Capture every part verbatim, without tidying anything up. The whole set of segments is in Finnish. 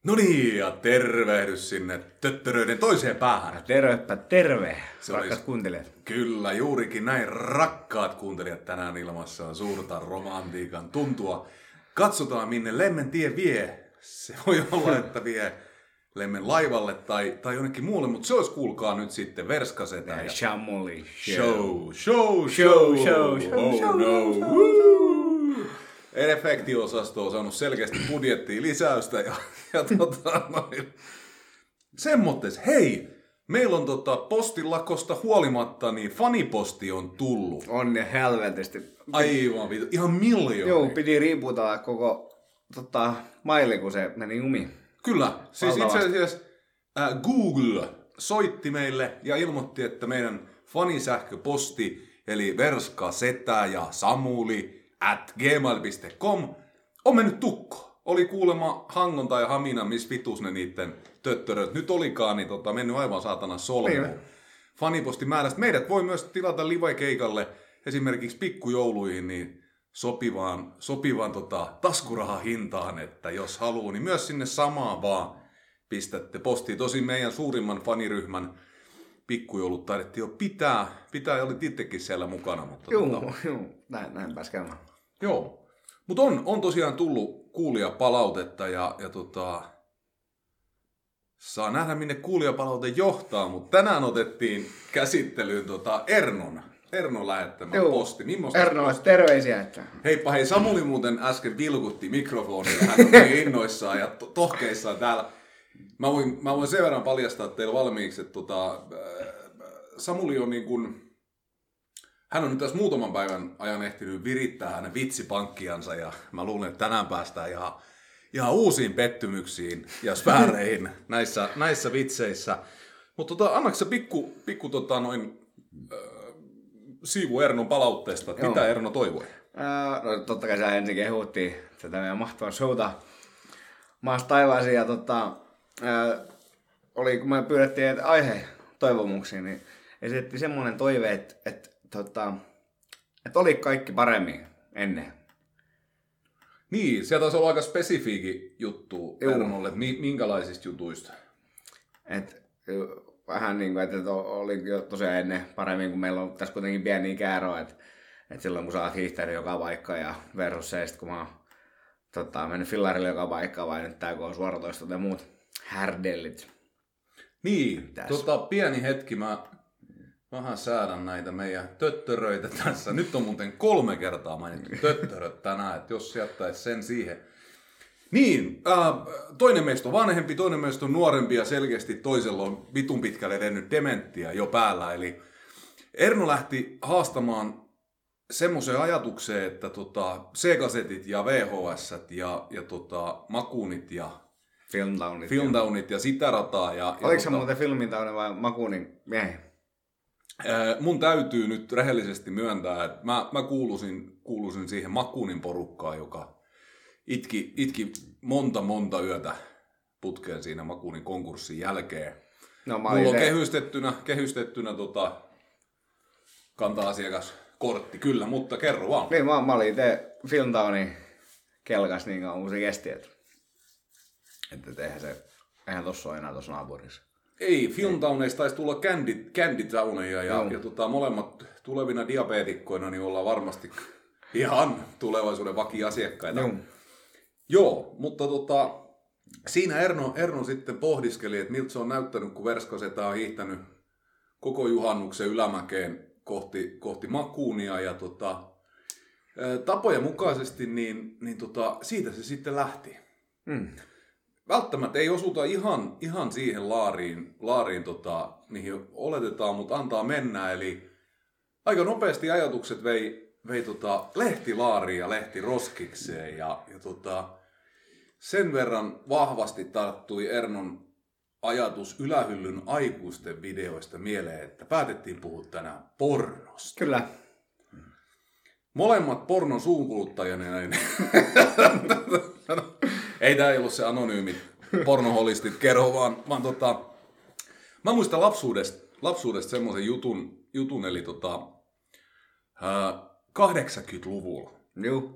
No niin, ja tervehdys sinne töttöröiden toiseen päähän. Tervepä terve, Se rakkaat olisi- kuuntelijat. Kyllä, juurikin näin rakkaat kuuntelijat tänään ilmassa on suurta romantiikan tuntua. Katsotaan minne Lemmen tie vie. Se voi olla, että vie Lemmen laivalle tai, tai jonnekin muulle, mutta se olisi kuulkaa nyt sitten Verskasetä. Ja Shamoli. show, show, show, Show, show, show, oh show, no. show, Woo! Efektiosasto on saanut selkeästi budjettiin lisäystä ja, ja tota noin. Semmottes, hei! Meillä on tota postilakosta huolimatta, niin faniposti on tullut. Onne helvetisti. Aivan vitu, ihan miljoona. Joo, piti riiputella koko tota, maili, kun se meni jumiin. Kyllä, siis itse Valtavasti. asiassa äh, Google soitti meille ja ilmoitti, että meidän fanisähköposti, eli verskasetä ja samuli at gmail piste com on mennyt tukko. Oli kuulemma Hangonta ja Hamina, missä vitus ne niitten töttöröt nyt olikaan, niin tota, mennyt aivan saatana solmuun. Niin. Fanipostimäärästä. Meidät voi myös tilata live-keikalle esimerkiksi pikkujouluihin niin sopivaan, sopivaan tota, taskurahahintaan, että jos haluaa, niin myös sinne samaan vaan pistätte postiin. Tosin meidän suurimman faniryhmän pikkujoulut taidettiin jo pitää, pitää ja olit itsekin siellä mukana. Mutta Joo, tota, joo, näin, näin pääs käymään. joo. Mutta on, on tosiaan tullut kuulijapalautetta ja, ja tota, saa nähdä minne kuulijapalaute johtaa, mutta tänään otettiin käsittelyyn tota Ernon, Ernon lähettämä Joo. posti. Millaista Ernolle terveisiä, että Heippa hei, Samuli muuten äsken vilkutti mikrofonia, hän on niin innoissaan ja to- tohkeissaan täällä. Mä voin, mä voin sen verran paljastaa teille valmiiksi, että tota, äh, Samuli on niin kuin, hän on nyt tässä muutaman päivän ajan ehtinyt virittää hänen vitsipankkiansa ja mä luulen, että tänään päästään ihan, ihan uusiin pettymyksiin ja sfääreihin näissä, näissä vitseissä. Mutta tota, annatko sä pikku, pikku tota, noin, äh, siivu Ernon palautteesta, että Joo. mitä Erno toivoi? Ää, no totta kai siellä ensin kehuttiin tätä meidän mahtavaa showta maasta taivaisiin ja tota, ää, oli, kun me pyydettiin että aihe toivomuksiin, niin esitettiin semmoinen toive, että, että, tota, että oli kaikki paremmin ennen. Niin, sieltä taisi olla aika spesifiikin juttu Juu. Ernolle, että mi- minkälaisista jutuista. Et, vähän niin kuin, että oli jo tosiaan ennen paremmin, kun meillä on tässä kuitenkin pieni ikäero, että, että silloin kun sä oot hiihtänyt joka paikka ja versus se, sit kun mä oon tota, mennyt fillarille joka paikka vai nyt tää kun on suoratoistot ja muut härdellit. Niin, Tässä. tota, pieni hetki, mä vähän säädän näitä meidän töttöröitä tässä. Nyt on muuten kolme kertaa mainittu töttöröt tänään, että jos jättäisi sen siihen. Niin, äh, toinen meistä on vanhempi, toinen meistä on nuorempi ja selkeästi toisella on vitun pitkälle edennyt dementia jo päällä. Eli Erno lähti haastamaan semmoiseen ajatukseen, että tota, C-kasetit ja V H S ja, ja tota, makuunit ja Filmtownit. filmdownit ja sitä rataa. Ja, ja Oliko se tota, muuten filmintauni vai Makuunin miehi? ää, mun täytyy nyt rehellisesti myöntää, että mä, mä kuuluisin, kuuluisin siihen Makuunin porukkaan, joka itki, itki monta monta yötä putkeen siinä Makuunin konkurssin jälkeen. No mä Mulla olin on se, kehystettynä, kehystettynä tota, kanta-asiakaskortti, kyllä, mutta kerro vaan. niin, mä, mä olin itse Filmtownin kelkas niin kauan kun se kesti, että, että eihän se, eihän tossa ole enää tossa naapurissa. Ei, Filmtowneista taisi tulla Candy, Candy Towneja ja, Joo. ja tota, molemmat tulevina diabeetikkoina niin ollaan varmasti ihan tulevaisuuden vakiasiakkaita. Joo. Joo, mutta tota, siinä Erno, Erno sitten pohdiskeli, että miltä se on näyttänyt, kun Verskasetä on hiihtänyt koko juhannuksen ylämäkeen kohti, kohti Makuunia. Ja tota, ää, tapojen mukaisesti niin, niin tota, siitä se sitten lähti. Mm. Välttämättä ei osuta ihan, ihan siihen laariin, laariin tota, mihin oletetaan, mutta antaa mennä. Eli aika nopeasti ajatukset vei, vei tota, lehtilaariin ja lehtiroskikseen. Ja, ja tota, sen verran vahvasti tarttui Ernon ajatus ylähyllyn aikuisten videoista mieleen, että päätettiin puhua tänään pornosta. Kyllä. Molemmat pornon suunkuluttajana, niin ei tää ei ollut se anonyymi pornoholistit kerho, vaan, vaan tota, mä muistan lapsuudesta, lapsuudesta semmoisen jutun, jutun, eli tota, ää, kahdeksankymmentäluvulla Joo.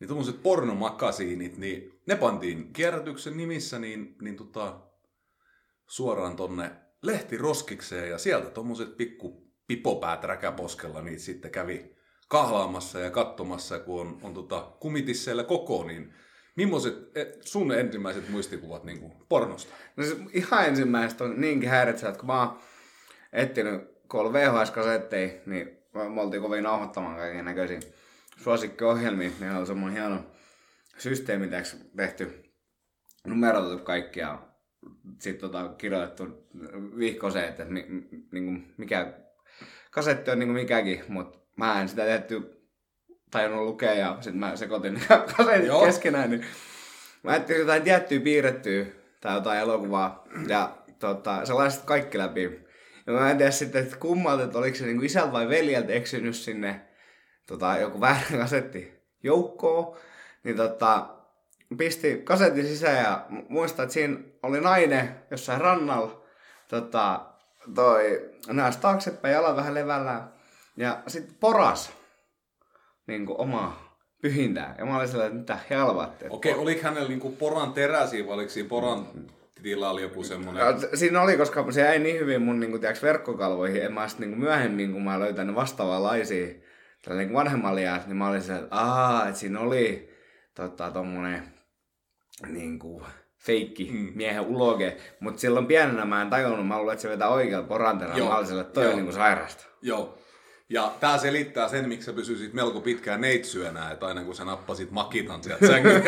niin tommoset pornomakasiinit, niin ne pantiin kierrätyksen nimissä niin, niin tota, suoraan tonne lehtiroskikseen ja sieltä tommoset pikku pipopäät räkäposkella niitä sitten kävi kahlaamassa ja katsomassa, kun on, on tota, kumitisseillä koko, niin millaiset sun ensimmäiset muistikuvat niin kuin pornosta? No siis ihan ensimmäiset on niinkin häiritsevät, kun mä oon etsinyt, kun on V H S-kasetteja, niin me oltiin kovin nauhoittamaan kaiken näköisiä suosikkiohjelmia. Meillä on semmoinen hieno systeemi tehty, numeroitu kaikki ja sitten tota, kirjoitettu vihkoseen, että mi, niinku, mikä kasetti on niinku mikäkin, mutta mä en sitä tehty tajunnut lukea ja sitten mä sekoitin kasetit Joo. keskenään, niin mä etsin jotain tiettyä piirrettyä tai jotain elokuvaa ja tota, sellaiset kaikki läpi. Ja mä en tiedä sitten, että kummalta, että oliko se niinku isältä vai veljeltä eksynyt sinne tota, joku väärä kasetti joukkoon, niin tota, pisti kasetin sisään ja muistan, että siinä oli nainen jossain rannalla, tota, toi nääs taaksepäin, jalan vähän levällään ja sitten poras niinku omaa pyhintää. Ja mä olin sellainen, että mitä helvatte. Okei, okay, oliko hänellä niinku poran teräsiä vai oliko siinä poran tilalla joku semmoinen? Siinä oli, koska se jäi niin hyvin mun niinku, tiiäks, verkkokalvoihin. En mä sit niinku, myöhemmin, kun mä löytänyt vastaavanlaisia niinku vanhemmalla jäässä, niin mä olin sellainen, että aah, että siinä oli tota, tommonen niinku feikki mm. miehen uloge. Mut silloin pienenä mä en tajunnut, mä luulen, että se vetää oikealla poran terällä. Mä olin sellainen, että toi on niinku sairasta. Joo. Ja tää selittää sen, miksi sä pysyisit melko pitkään neitsyönä, että aina kun sä nappasit makitan sieltä sängyn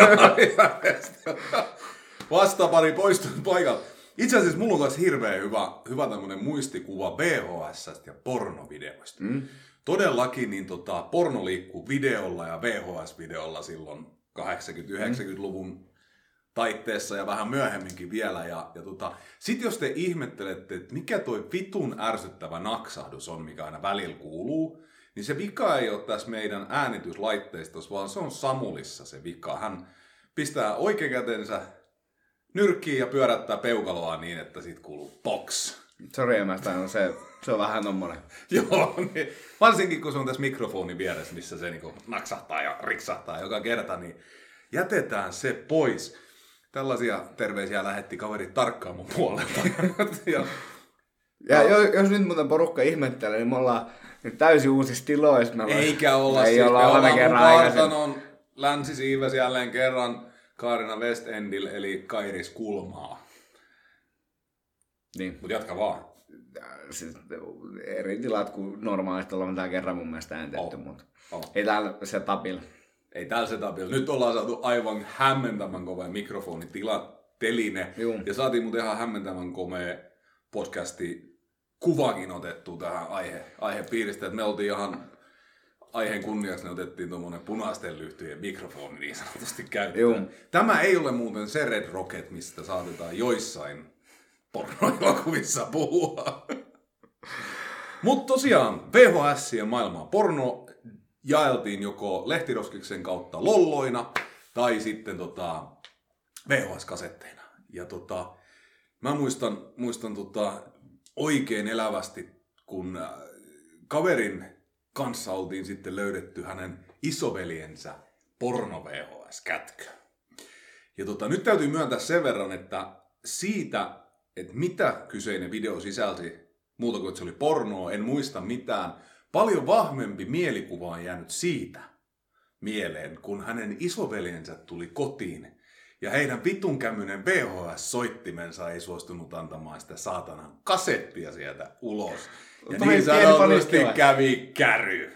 vastapari poistunut paikalta. Itse asiassa mulla on myös hirveän hyvä, hyvä tämmönen muistikuva V H S ja pornovideoista. Mm. Todellakin niin tota, porno liikkuu videolla ja V H S-videolla silloin kahdeksankymmentä-yhdeksänkymmentäluvun mm. taitteessa ja vähän myöhemminkin vielä. Ja, ja tota, sit jos te ihmettelette, että mikä toi vitun ärsyttävä naksahdus on, mikä aina välillä kuuluu, niin se vika ei ole tässä meidän äänityslaitteistossa, vaan se on Samulissa se vika. Hän pistää oikeakätensä nyrkkiin ja pyörättää peukaloa niin, että sit kuuluu box. Sori, mä no se, se on vähän tommonen. Joo, niin, varsinkin kun se on tässä mikrofonin vieressä, missä se niinku naksahtaa ja riksahtaa joka kerta, niin jätetään se pois. Tällaisia terveisiä lähetti kaverit tarkkaan mun puolelta. ja, ja jos, jos nyt muuten porukka ihmettelee, niin me ollaan nyt täysin uusissa tiloissa. Eikä olla ei siis. Olla me ollaan mun kartanon länsisiives jälleen kerran Kaarina West Endil, eli Kairis Kulmaa. Niin. Mut jatka vaan. Siis, eri tilat kuin normaalisti ollaan täällä kerran mun mielestä äänitetty, oh. mutta oh. ei täällä se tapilla. Ei täällä se tapilla. Nyt ollaan saatu aivan hämmentävän komea mikrofonitila, teline. Juu. Ja saatiin muuten ihan hämmentävän komea podcasti kuvakin otettu tähän aihe, aihepiiristä. Et me oltiin ihan aiheen kunniaksi, ne otettiin tuommoinen punaisten lyhtyjen mikrofoni niin sanotusti käyttöön. Tämä ei ole muuten se Red Rocket, mistä saatetaan joissain pornoelokuvissa puhua. Mutta tosiaan V H S ja maailmaa porno jaeltiin joko lehtiroskiksen kautta lolloina tai sitten tota V H S-kasetteina. Ja tota, mä muistan, muistan tota oikein elävästi, kun kaverin kanssa oltiin sitten löydetty hänen isoveljensä porno-V H S-kätkö. Ja tota, nyt täytyy myöntää sen verran, että siitä, että mitä kyseinen video sisälsi, muuta kuin että se oli pornoa, en muista mitään. Paljon vahvempi mielikuva on jäänyt siitä mieleen, kun hänen isoveljensä tuli kotiin ja heidän vitunkämmöinen V H S-soittimensa ei suostunut antamaan sitä saatanan kasettia sieltä ulos. Ja Toi niin sanotusti kävi käry.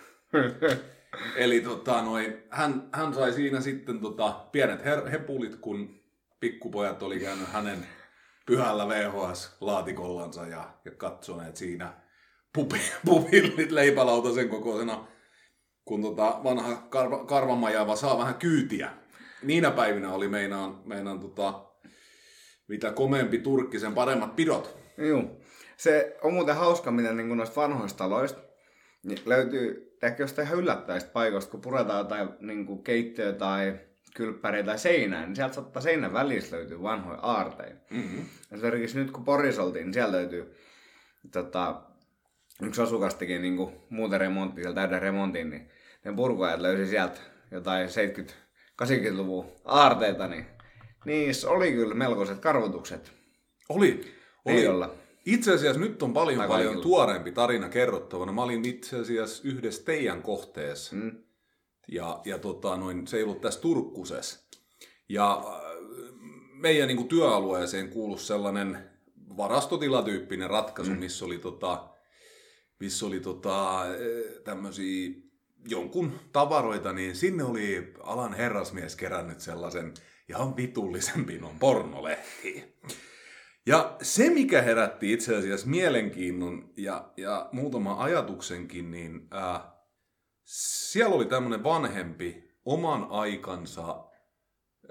Eli tota, noin, hän, hän sai siinä sitten tota, pienet her- hepulit, kun pikkupojat oli käynyt hänen pyhällä V H S-laatikollansa ja, ja katsoneet siinä pupillit leipälautasen kokoisena, kun tota vanha karva, karvamajava saa vähän kyytiä. Niinä päivinä oli meinaan, meinaan tota, mitä komeampi turkki, sen paremmat pidot. Joo. Se on muuten hauska, miten niin noista vanhoista taloista niin löytyy ehkä jostain ihan yllättävistä paikoista, kun puretaan jotain niin keittiöä tai kylppäriä tai seinää, niin sieltä saattaa seinän välissä löytyy vanhoja aarteja. Mm-hmm. Esimerkiksi nyt kun Porissa oltiin, niin siellä löytyy tota, yksi asukas teki niin muuten remonttia, siellä täyden remontin, niin ne purkuajat löysi sieltä jotain seitsemänkymmentä kahdeksankymmentäluvun aarteita, niin niissä oli kyllä melkoiset karvotukset. Oli. oli. Ei olla. Itse asiassa nyt on paljon Tai paljon kaikilla. tuoreempi tarina kerrottavana. Mä olin itse asiassa yhdessä teidän kohteessa. Mm. Ja, ja tota, noin, se ei ollut tässä Turkkusessa. Ja äh, meidän niin kuin työalueeseen kuului sellainen varastotilatyyppinen ratkaisu, mm. missä oli, tota, missä oli tota, tämmöisiä jonkun tavaroita, niin sinne oli alan herrasmies kerännyt sellaisen ihan vitullisen pinon pornolehtiä. Ja se, mikä herätti itse asiassa mielenkiinnon ja, ja muutama ajatuksenkin, niin ää, siellä oli tämmöinen vanhempi oman aikansa, ää,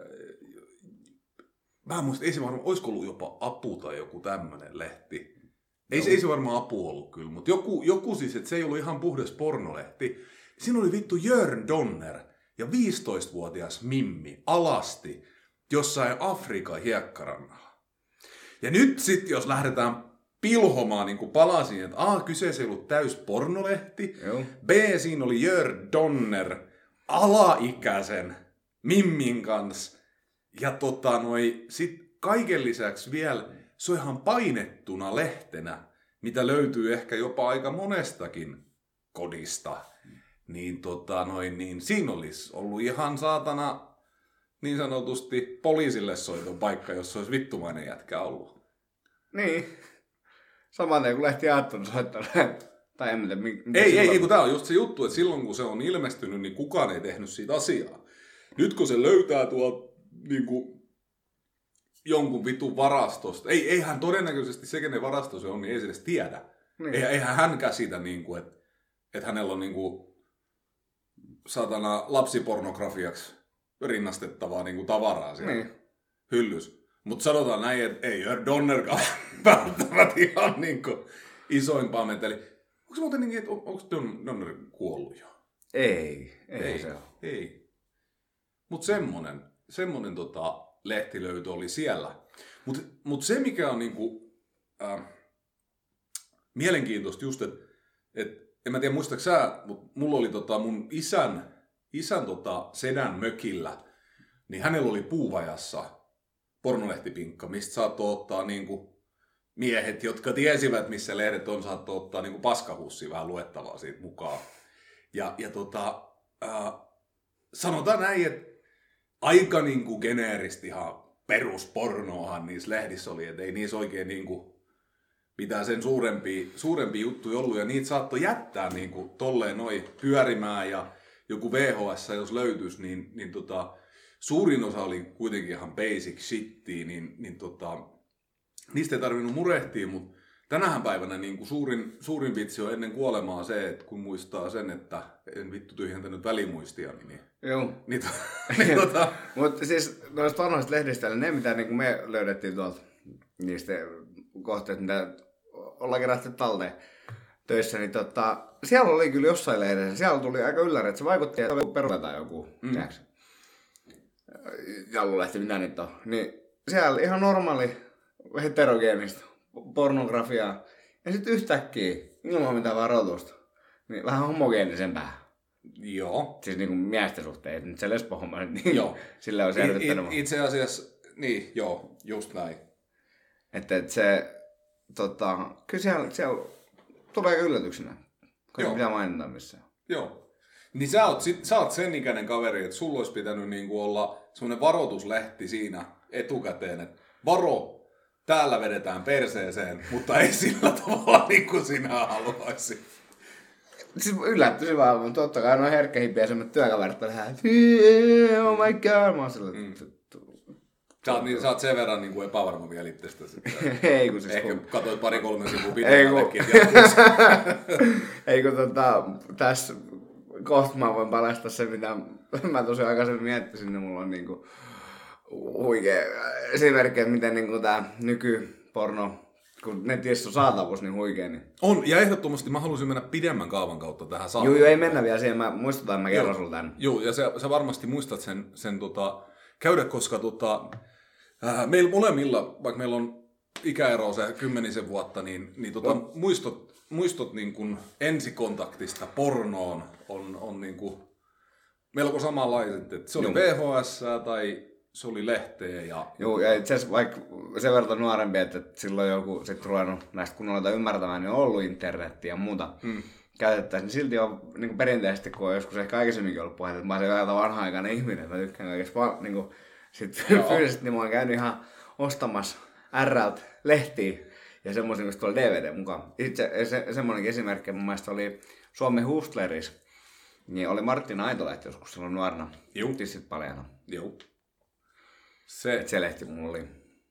mä en muista, ei se varmaan, olisiko ollut jopa Apu tai joku tämmöinen lehti. Ei, no. ei se varmaan Apu ollut kyllä, mutta joku, joku siis, että se ei ollut ihan puhdas pornolehti. Siinä oli vittu Jörn Donner ja viisitoistavuotias Mimmi alasti jossain Afrikan hiekkarannalla. Ja nyt sitten, jos lähdetään pilhomaan niin kuin palasin, että A, kyseessä ei ollut täys pornolehti, Joo. B, siinä oli Jörn Donner alaikäisen Mimmin kanssa, ja tota noi, sit kaiken lisäksi vielä, se on ihan painettuna lehtenä, mitä löytyy ehkä jopa aika monestakin kodista, niin, tota noin, niin siinä olisi ollut ihan saatana niin sanotusti poliisille soiton paikka, jos olisi vittumainen jätkä ollut. Niin. Samaten kun lehti ajattunut soittanut. Tai en tiedä, mitä Ei, ei, ei, kun tää on just se juttu, että silloin kun se on ilmestynyt, niin kukaan ei tehnyt siitä asiaa. Nyt kun se löytää tuolta niin kuin jonkun vitun varastosta, ei, eihän todennäköisesti se, kenen varasto se on, niin ei se edes tiedä. Niin. Eihän hän käsitä, niin kuin, että, että hänellä on niin kuin, satana lapsipornografiaksi rinnastettavaa niin kuin tavaraa siellä niin. hyllys. Mutta sanotaan näin, että ei Jörn Donnerkaan välttämättä ihan niin kuin isoimpaa meteli. Onko se muuten niin, että on, onko Donner kuollut jo? Ei, ei, ei se ole. Ei. Mutta semmonen, semmonen tota, lehtilöytö oli siellä. Mutta mut se, mikä on niinku, äh, mielenkiintoista just, että et, en mä tiedä muistatko sä, mutta mulla oli tota, mun isän, isän tota, sedän mökillä, niin hänellä oli puuvajassa pornolehtipinkka, mistä saattoi ottaa niinku miehet, jotka tiesivät, missä lehdet on, saattoi ottaa niinku paskahussia vähän luettavaa siitä mukaan. Ja, ja tota, äh, sanotaan näin, että aika niinku geneeristi ihan peruspornoahan niissä lehdissä oli, että ei niissä oikein niinku mitään sen suurempia, suurempia juttuja ollut, ja niitä saattoi jättää niinku tolleen noin pyörimään, ja joku V H S, jos löytyisi, niin, niin tota, suurin osa oli kuitenkin ihan basic shittiä, niin, niin tota, niistä ei tarvinnut murehtia, mutta tänähän päivänä niin kuin suurin, suurin vitsi on ennen kuolemaa se, että kun muistaa sen, että en vittu tyhjentänyt välimuistiani, niin... Joo. niin, niin tota... Mutta siis noista vanhoista lehdistä, ne mitä niin kuin me löydettiin tuolta niistä kohteista, mitä ollaan kerätty talteen töissä, niin tota, siellä oli kyllä jossain lehdessä, siellä tuli aika ylläri, että se vaikutti, että oli peruta tai joku, mm. tiedätkö? Jallulehti, mitä nyt on. Niin siellä ihan normaali heterogeenista pornografiaa. Ja sitten yhtäkkiä, ilman mitään varoitusta, niin vähän homogeenisempää. Joo. Siis niinku miesten suhteen, nyt se lesbohomma nyt niin joo. sillä on selvittänyt. It, itse asiassa, niin joo, just näin. Että et se, tota, kyllä siellä, siellä tulee yllätyksenä, kun ei pitää mainita missään. Joo. Niin sä oot, sit, sä oot sen ikäinen kaveri, että sulla olisi pitänyt niinku olla semmoinen varoituslehti siinä etukäteen, että varo, täällä vedetään perseeseen, mutta ei sillä tavalla niin kuin sinä haluaisit. Siis yllättyi vaan, mutta totta kai noin herkkähipiäisemmät työkaverit on ihan, oh my god, mä oon sillä... Mm. Sä oot, niin, sä oot sen verran niin kuin epävarma vielä itsestäsi. Ei kun siis... Ehkä kun... katsoit pari-kolme sivua pidemmällekin. Ei kun tota, tässä kohta mä voin paljastaa se, mitä mä tosiaan aikaisemmin miettisin, niin mulla on niinku huikea esimerkki, että miten niinku tää nykyporno, kun netissä on saatavuus niin huikea. Niin... On, ja ehdottomasti mä haluaisin mennä pidemmän kaavan kautta tähän saatavuuteen. Joo, joo, ei mennä vielä siihen, mä muistutan, mä kerron sulle tän. Joo, ja sä, sä varmasti muistat sen, sen tota, käydä, koska tota, äh, meillä molemmilla, vaikka meillä on ikäero se kymmenisen vuotta, niin, niin tota, oh. muistot, muistot niin kuin ensikontaktista pornoon on, on niin kuin, melko samanlaiset. Että se oli Joo. V H S tai se oli lehteä. Ja... Joo, ja itse asiassa vaikka sen verran nuorempi, että silloin joku sitten ruvennut näistä kunnolla ymmärtämään, niin on ollut internettiä ja muuta hmm. käytettäisiin, niin silti on niin kuin perinteisesti, kun on joskus ehkä aikaisemminkin ollut puhetta, että mä oon se vähän vanha-aikainen ihminen, että mä tykkään kaikesta vaan niin kuin, sit fyysisesti, niin mä oon käynyt ihan ostamassa R:ltä lehtiä ja semmoisia, mistä tuolla D V D mukaan. Itse se, semmoinenkin esimerkki mun mielestä oli Suomen Hustlerissa, niin oli Martin Aitolehti joskus silloin nuorena, tissit paljana. Joo. Se, se lehti mulla oli.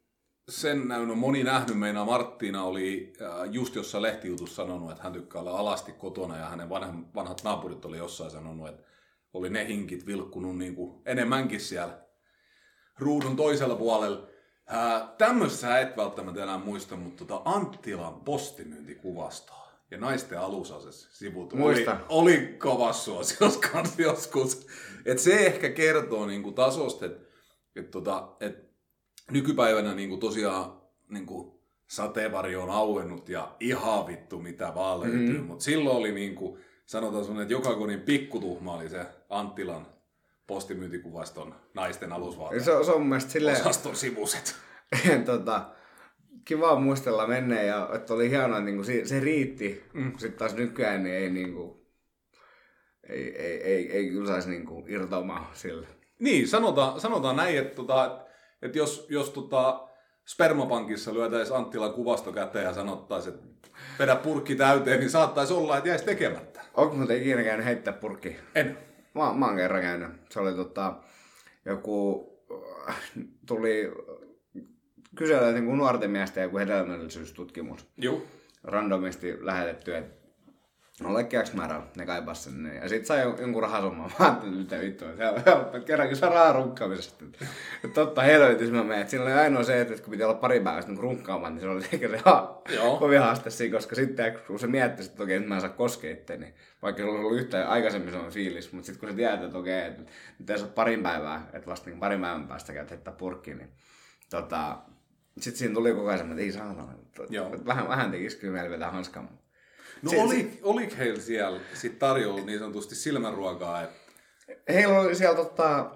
Sen on moni nähnyt. Meinaa Marttiina oli just jossain lehtijutussa sanonut, että hän tykkää olla alasti kotona ja hänen vanhat naapurit oli jossain sanonut, että oli ne hinkit vilkkunut niin kuin enemmänkin siellä ruudun toisella puolella. Tämmöistä sä et välttämättä enää muista, mutta tota Anttilan postimyyntikuvastoa ja naisten alusases sivut oli, oli kovassa suosiossa kanssa joskus. Et se ehkä kertoo niinku tasosta, että et tota, et nykypäivänä niinku tosiaan niinku sateenvarjo on auennut ja ihan vittu mitä vaan löytyy. Mm-hmm. Mutta silloin oli niinku, sanotaan sun, että joka kodin pikkutuhma oli se Anttilan postimyyntikuvaston naisten alusvaatteet. Se, se on mun mielestä silleen... Osaston sivuset. tota, kiva muistella menneen ja että oli hienoa, että niinku se, se riitti. Mm. Sitten taas nykyään niin ei, niinku, ei, ei, ei, ei kyllä saisi niinku irtoamaan sille. Niin, sanotaan, sanotaan näin, että, tota, että jos, jos tota Spermapankissa lyötäisiin Anttilan kuvasto käteen ja sanottaisiin, että vedä purkki täyteen, niin saattaisi olla, että jäisi tekemättä. Onko muuten ikinä käynyt heittää purkki? En. Mä, mä oon kerran käynyt. Se oli tota, joku, tuli kysellä niin nuorten miesten joku hedelmällisyystutkimus. Joo. Randomisti lähetetty, että no leikkiäks määrällä ne kaipas sen. Ja sit sai jonkun rahasumman. Mä ajattelin, mitä vittua. Se kerrankin saa rahaa runkkaamisesta. Totta helvetis mä menen. Siinä oli ainoa se, että kun piti olla pari päivästä niin runkkaamaan, niin se oli ehkä se ha- kovin haaste siinä. Koska sitten kun se mietti, että okei, nyt mä en saa koskea itteeni. Vaikka se oli ollut yhtään aikaisemmin se on fiilis. Mutta sitten kun se tiedät, että okei, että nyt ei saa parin päivää, että vasta niin parin päivän päästä käyt heittää purkkiin, niin tota... Sitten siinä tuli koko ajan semmoinen, että ei saatana. Vähän, vähän tekisi kyllä meillä vetää hanskaan. No se, oli, se, oliko heillä siellä sit tarjolla niin sanotusti silmänruokaa? Et... Heillä oli siellä tota,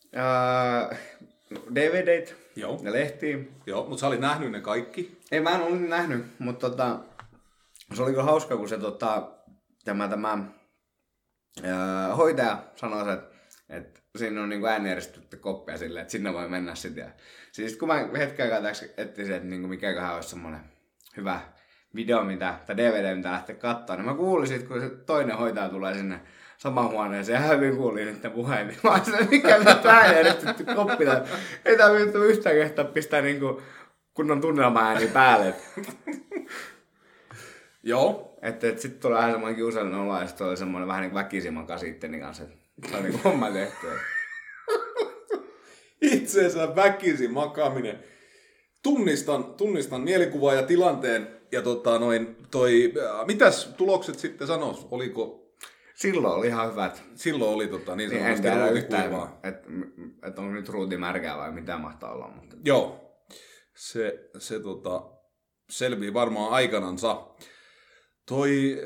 ää, D V D:t Joo. ja lehtiä. Joo, mutta sä olit nähnyt ne kaikki? Ei, mä en ollut nähnyt, mutta tota, se oli kyllä hauska, kun se tota, tämä, tämä ää, hoitaja sanoi, että, että siinä on niinku äänieristytty koppia silleen, että sinne voi mennä sitten. Siis kun mä hetken aikaa etsin, että niinku mikäköhän olisi semmoinen hyvä video, mitä, tai D V D, mitä lähtee katsoa, niin mä kuulin sit, kun se toinen hoitaja tulee sinne samaan huoneeseen, ja hyvin kuulin niiden puheen, niin mä olisin, mikä nyt äänieristytty koppi, ei tää vittu yhtään kehtaa pistää niinku kunnon tunnelma-ääni päälle. Joo. Että et sit tulee vähän semmoinen kiusallinen olo, ja sit oli semmoinen vähän niinku väkisimman kanssa itteni kanssa, että se on niinku homma tehty. Itseensä väkisin makaaminen. Tunnistan, tunnistan mielikuvaa ja tilanteen. Ja tota noin, toi, äh, mitäs tulokset sitten sanois? Oliko... Silloin oli ihan hyvät. Silloin oli tota, niin sanotusti niin ruutikuivaa. Että et onko nyt ruuti märkää vai mitä mahtaa olla. Mutta... Joo. Se, se tota, selvii varmaan aikanansa. Toi...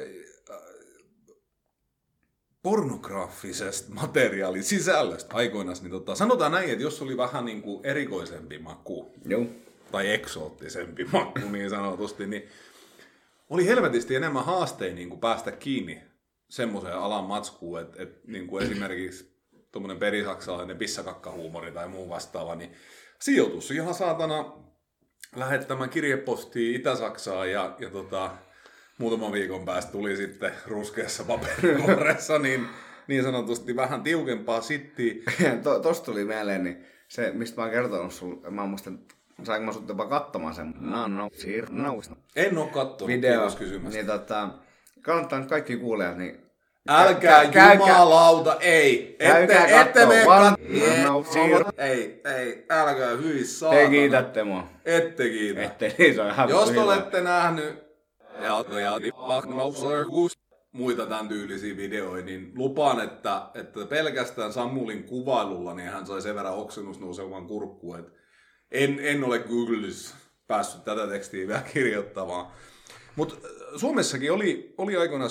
pornograafisesta materiaalin sisällöstä aikoinaan, niin tota, sanotaan näin, että jos oli vähän niin kuin erikoisempi maku, Joo. tai eksoottisempi maku niin sanotusti, niin oli helvetisti enemmän haasteita niin kuin päästä kiinni semmoiseen alan matskuun, että, että niin kuin esimerkiksi tuommoinen perisaksalainen pissakakkahuumori tai muu vastaava, niin sijoitus ihan saatana lähettämään kirjepostiin Itä-Saksaan ja, ja tota, muutaman viikon päästä tuli sitten ruskeassa paperikorressa, niin, niin sanotusti vähän tiukempaa sittiä. to, tosta tuli mieleen, niin se, mistä mä oon kertonut sulle, mä muistan, saanko mä sut jopa katsomaan sen? No, no, siir, no. En oo kattonut, video, kiitos kysymästä. Niin tota, kannattaa nyt kaikki kuulijat, niin... Älkää kä- jumalauta, ei! Ette, ette me katsomaan. Ei, ei, älkää hyi saatana. Te kiitätte mua. Ette kiitä. Ette, niin se on ihan jos te olette nähnyt muita tämän tyylisiä videoita, niin lupaan, että, että pelkästään Samulin kuvailulla niin hän sai sen verran oksennus nousevan kurkkuun, että en, en ole Googleissa päässyt tätä tekstiä vielä kirjoittamaan. Mutta Suomessakin oli, oli aikoinaan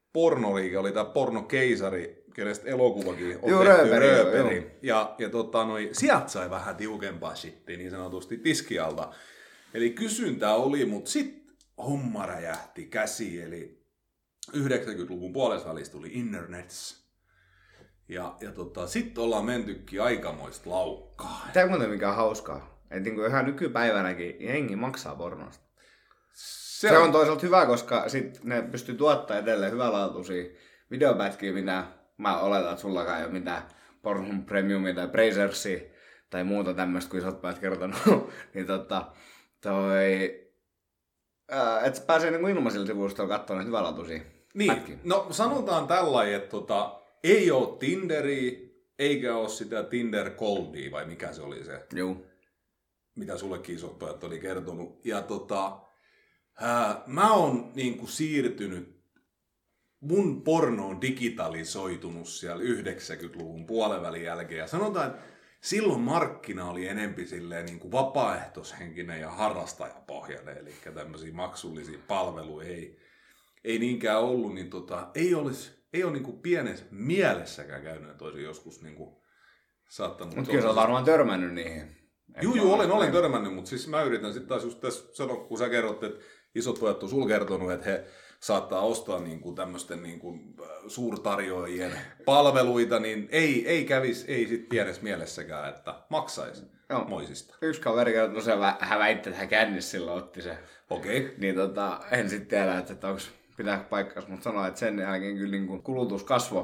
pornoliike, oli tää pornokeisari, kenestä elokuvakin on Joo, tehty, Rööperi, Rööperi. joo. Ja, ja tota, noi, sieltä sai vähän tiukempaa shittiä niin sanotusti tiskialta. Eli kysyntä oli, mutta sitten homma räjähti käsi, eli yhdeksänkymmentäluvun puolesvälissä tuli internets. Ja, ja tota, sitten ollaan mentykin aikamoista laukkaa. Tämä on muuten mikä on hauskaa. Että niinku ihan nykypäivänäkin jengi maksaa pornosta. Se, Se on toisaalta hyvä, koska sit ne pystyy tuottamaan edelleen hyvälaatuisia videopätkiä, mitä mä oletan, että sullakaan ei ole mitään Pornhub Premiumia tai Brazersia tai muuta tämmöistä, kuin sä oot päät kertonut. niin tota, toi... Ää, et pääsee niinku ilmaisilla sivustoilla katsomaan näitä hyvälaatuisia niin, pätkiä. no sanotaan tällä, että tota, ei ole Tinderia, eikä ole sitä Tinder Goldia, vai mikä se oli se, Joo. mitä sullekin isot pojat oli kertonut. Ja tota, ää, mä oon niinku siirtynyt, mun porno on digitalisoitunut siellä yhdeksänkymmentäluvun puolenvälin jälkeen. Ja sanotaan, että silloin markkina oli enempi silleen niin kuin vapaaehtoishenkinen ja harrastajapohjainen, eli tämmöisiä maksullisia palveluja ei, ei niinkään ollut, niin tota, ei, olisi, ei ole niin kuin pienessä mielessäkään käynyt, että olisin joskus niin kuin saattanut... Mutta kyllä sä oot varmaan törmännyt niihin. Juu, juu, olen, olen törmännyt, mutta siis mä yritän sitten taas just tässä sanoa, kun sä kerrot, että isot pojat on sul kertonut, että he saattaa ostaa niinku tämmöisten niinku suurtarjoajien palveluita, niin ei, ei kävisi, ei sit pienessä mielessäkään, että maksaisi Joo. moisista. Yksi kaveri kertoi tosiaan, hän väitti, että hän kännissä silloin otti se. Okei. Okay. Niin tota, en sitten tiedä, että, että onko pitää paikkaansa, mutta sanoi, että sen jälkeen kyllä niin kuin kulutus kasvoi.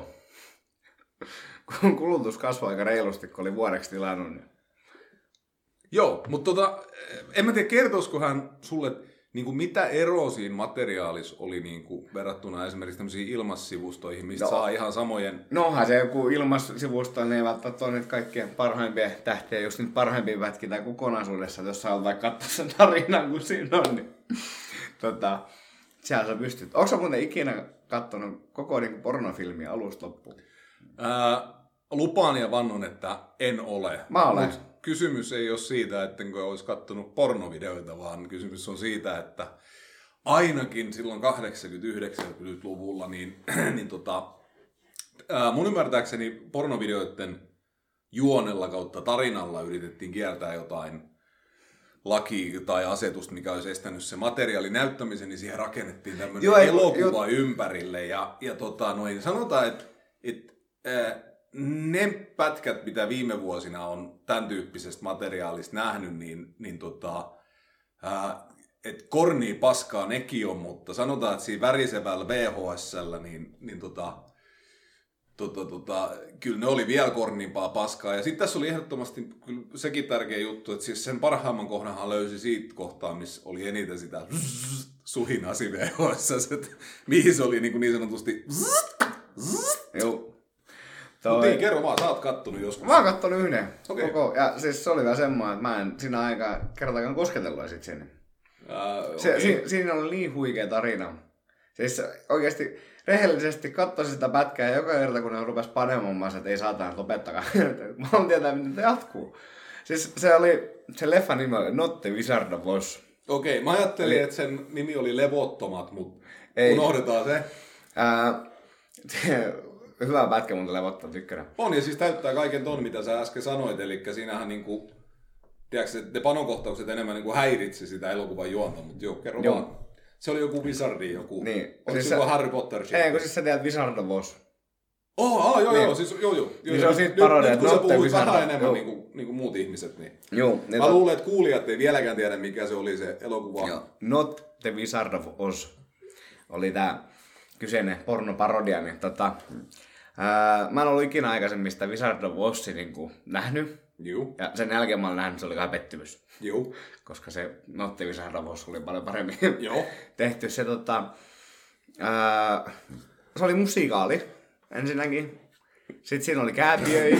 kulutus kasvoi aika reilusti, kun oli vuodeksi tilannut. Niin. Joo, mutta tota, en mä tiedä, kertoisiko hän sulle, niin kuin mitä eroa siinä materiaalissa oli niin kuin verrattuna esimerkiksi tämmöisiin ilmassivustoihin, mistä no. saa ihan samojen... No onhan se joku ilmassivusto, niin ei välttämättä ole niitä kaikkien parhaimpia tähtiä, just niitä parhaimpia pätkitä kokonaisuudessa, että jos sä haluat vaikka katsoa sen tarinan, kun siinä on, niin tota, siellä sä pystyt. Onko sä muuten ikinä katsonut koko niin kuin pornofilmiä alusta loppuun? Ää, lupaan ja vannon, että en ole. Mä olen. Mut kysymys ei ole siitä, ettenkö olisi kattonut pornovideoita, vaan kysymys on siitä, että ainakin silloin kahdeksankymmentä-yhdeksänkymmentäluvulla niin, niin tota, ää, mun ymmärtääkseni pornovideoiden juonella kautta tarinalla yritettiin kiertää jotain laki tai asetusta, mikä olisi estänyt se materiaalin näyttämisen, niin siihen rakennettiin tämmöinen Joo, elokuva jo. ympärille. Ja, ja tota, noin, sanotaan, että et, ää, ne pätkät, mitä viime vuosina on tämän tyyppisestä materiaalista nähnyt, niin, niin tota, ää, et kornia paskaa nekin on, mutta sanotaan, että siinä värisevällä V H S:llä, niin, niin tota, tota, tota, kyllä ne oli vielä kornimpaa paskaa. Ja sitten tässä oli ehdottomasti kyllä sekin tärkeä juttu, että siis sen parhaimman kohdanhan löysi siitä kohtaa, missä oli eniten sitä suhinasi V H S, että mihin se oli niin, niin sanotusti... Joo. Mutta ei, kerro vaan, sä oot kattonut joskus. Mä oon kattonut yhden. Okay. Koko. Ja siis se oli vielä semmoinen, että mä en siinä aikaa kertaakaan kosketellut sit sinne. Uh, okay. se, si, siinä oli niin huikea tarina. Siis oikeesti rehellisesti katsoin sitä pätkää ja joka kerta kun ne rupes panemaan, että ei saatana lopettakaan. Mä haluan tietää, miten se jatkuu. Siis se oli, se leffan nimi oli Not the Wizard of Oz. Okei, okay, mä ajattelin, Eli... että sen nimi oli Levottomat, mutta unohdetaan se. Ää, hyvä pätkä, mutta levottaa tykkänä. On, ja siis täyttää kaiken ton, mitä sä äsken sanoit, eli siinähän niinku, tiedätkö, ne panokohtaukset enemmän niinku häiritsi sitä elokuvan juonta, mutta joo, kerro joo. vaan. Se oli joku Wizardi, joku, niin. onko siis se joku Harry Potter shit? Ei, kun siis sä tiedät Wizard of Oz. Oh, ah, joo, niin. joo, siis joo, joo. Niin se on siitä parodia, että kun sä puhuit vähän enemmän niin kuin, niin kuin muut ihmiset, niin joo, niin mä luulen, että kuulijat ei vieläkään tiedä, mikä se oli se elokuva. Joo. Not the Wizard of Oz oli tää kyseinen pornoparodia, niin tota... Ää, mä en ollut ikinä aikaisemmin sitä Wizard of Ozia niin kuin nähnyt. Juu. Ja sen jälkeen mä olen nähnyt, se oli kai pettymys. Juu. Koska se Not the Wizard of Oz oli paljon paremmin Joo. tehty. Se, tota, ää, se oli musikaali ensinnäkin. Sitten siinä oli kääpiöitä.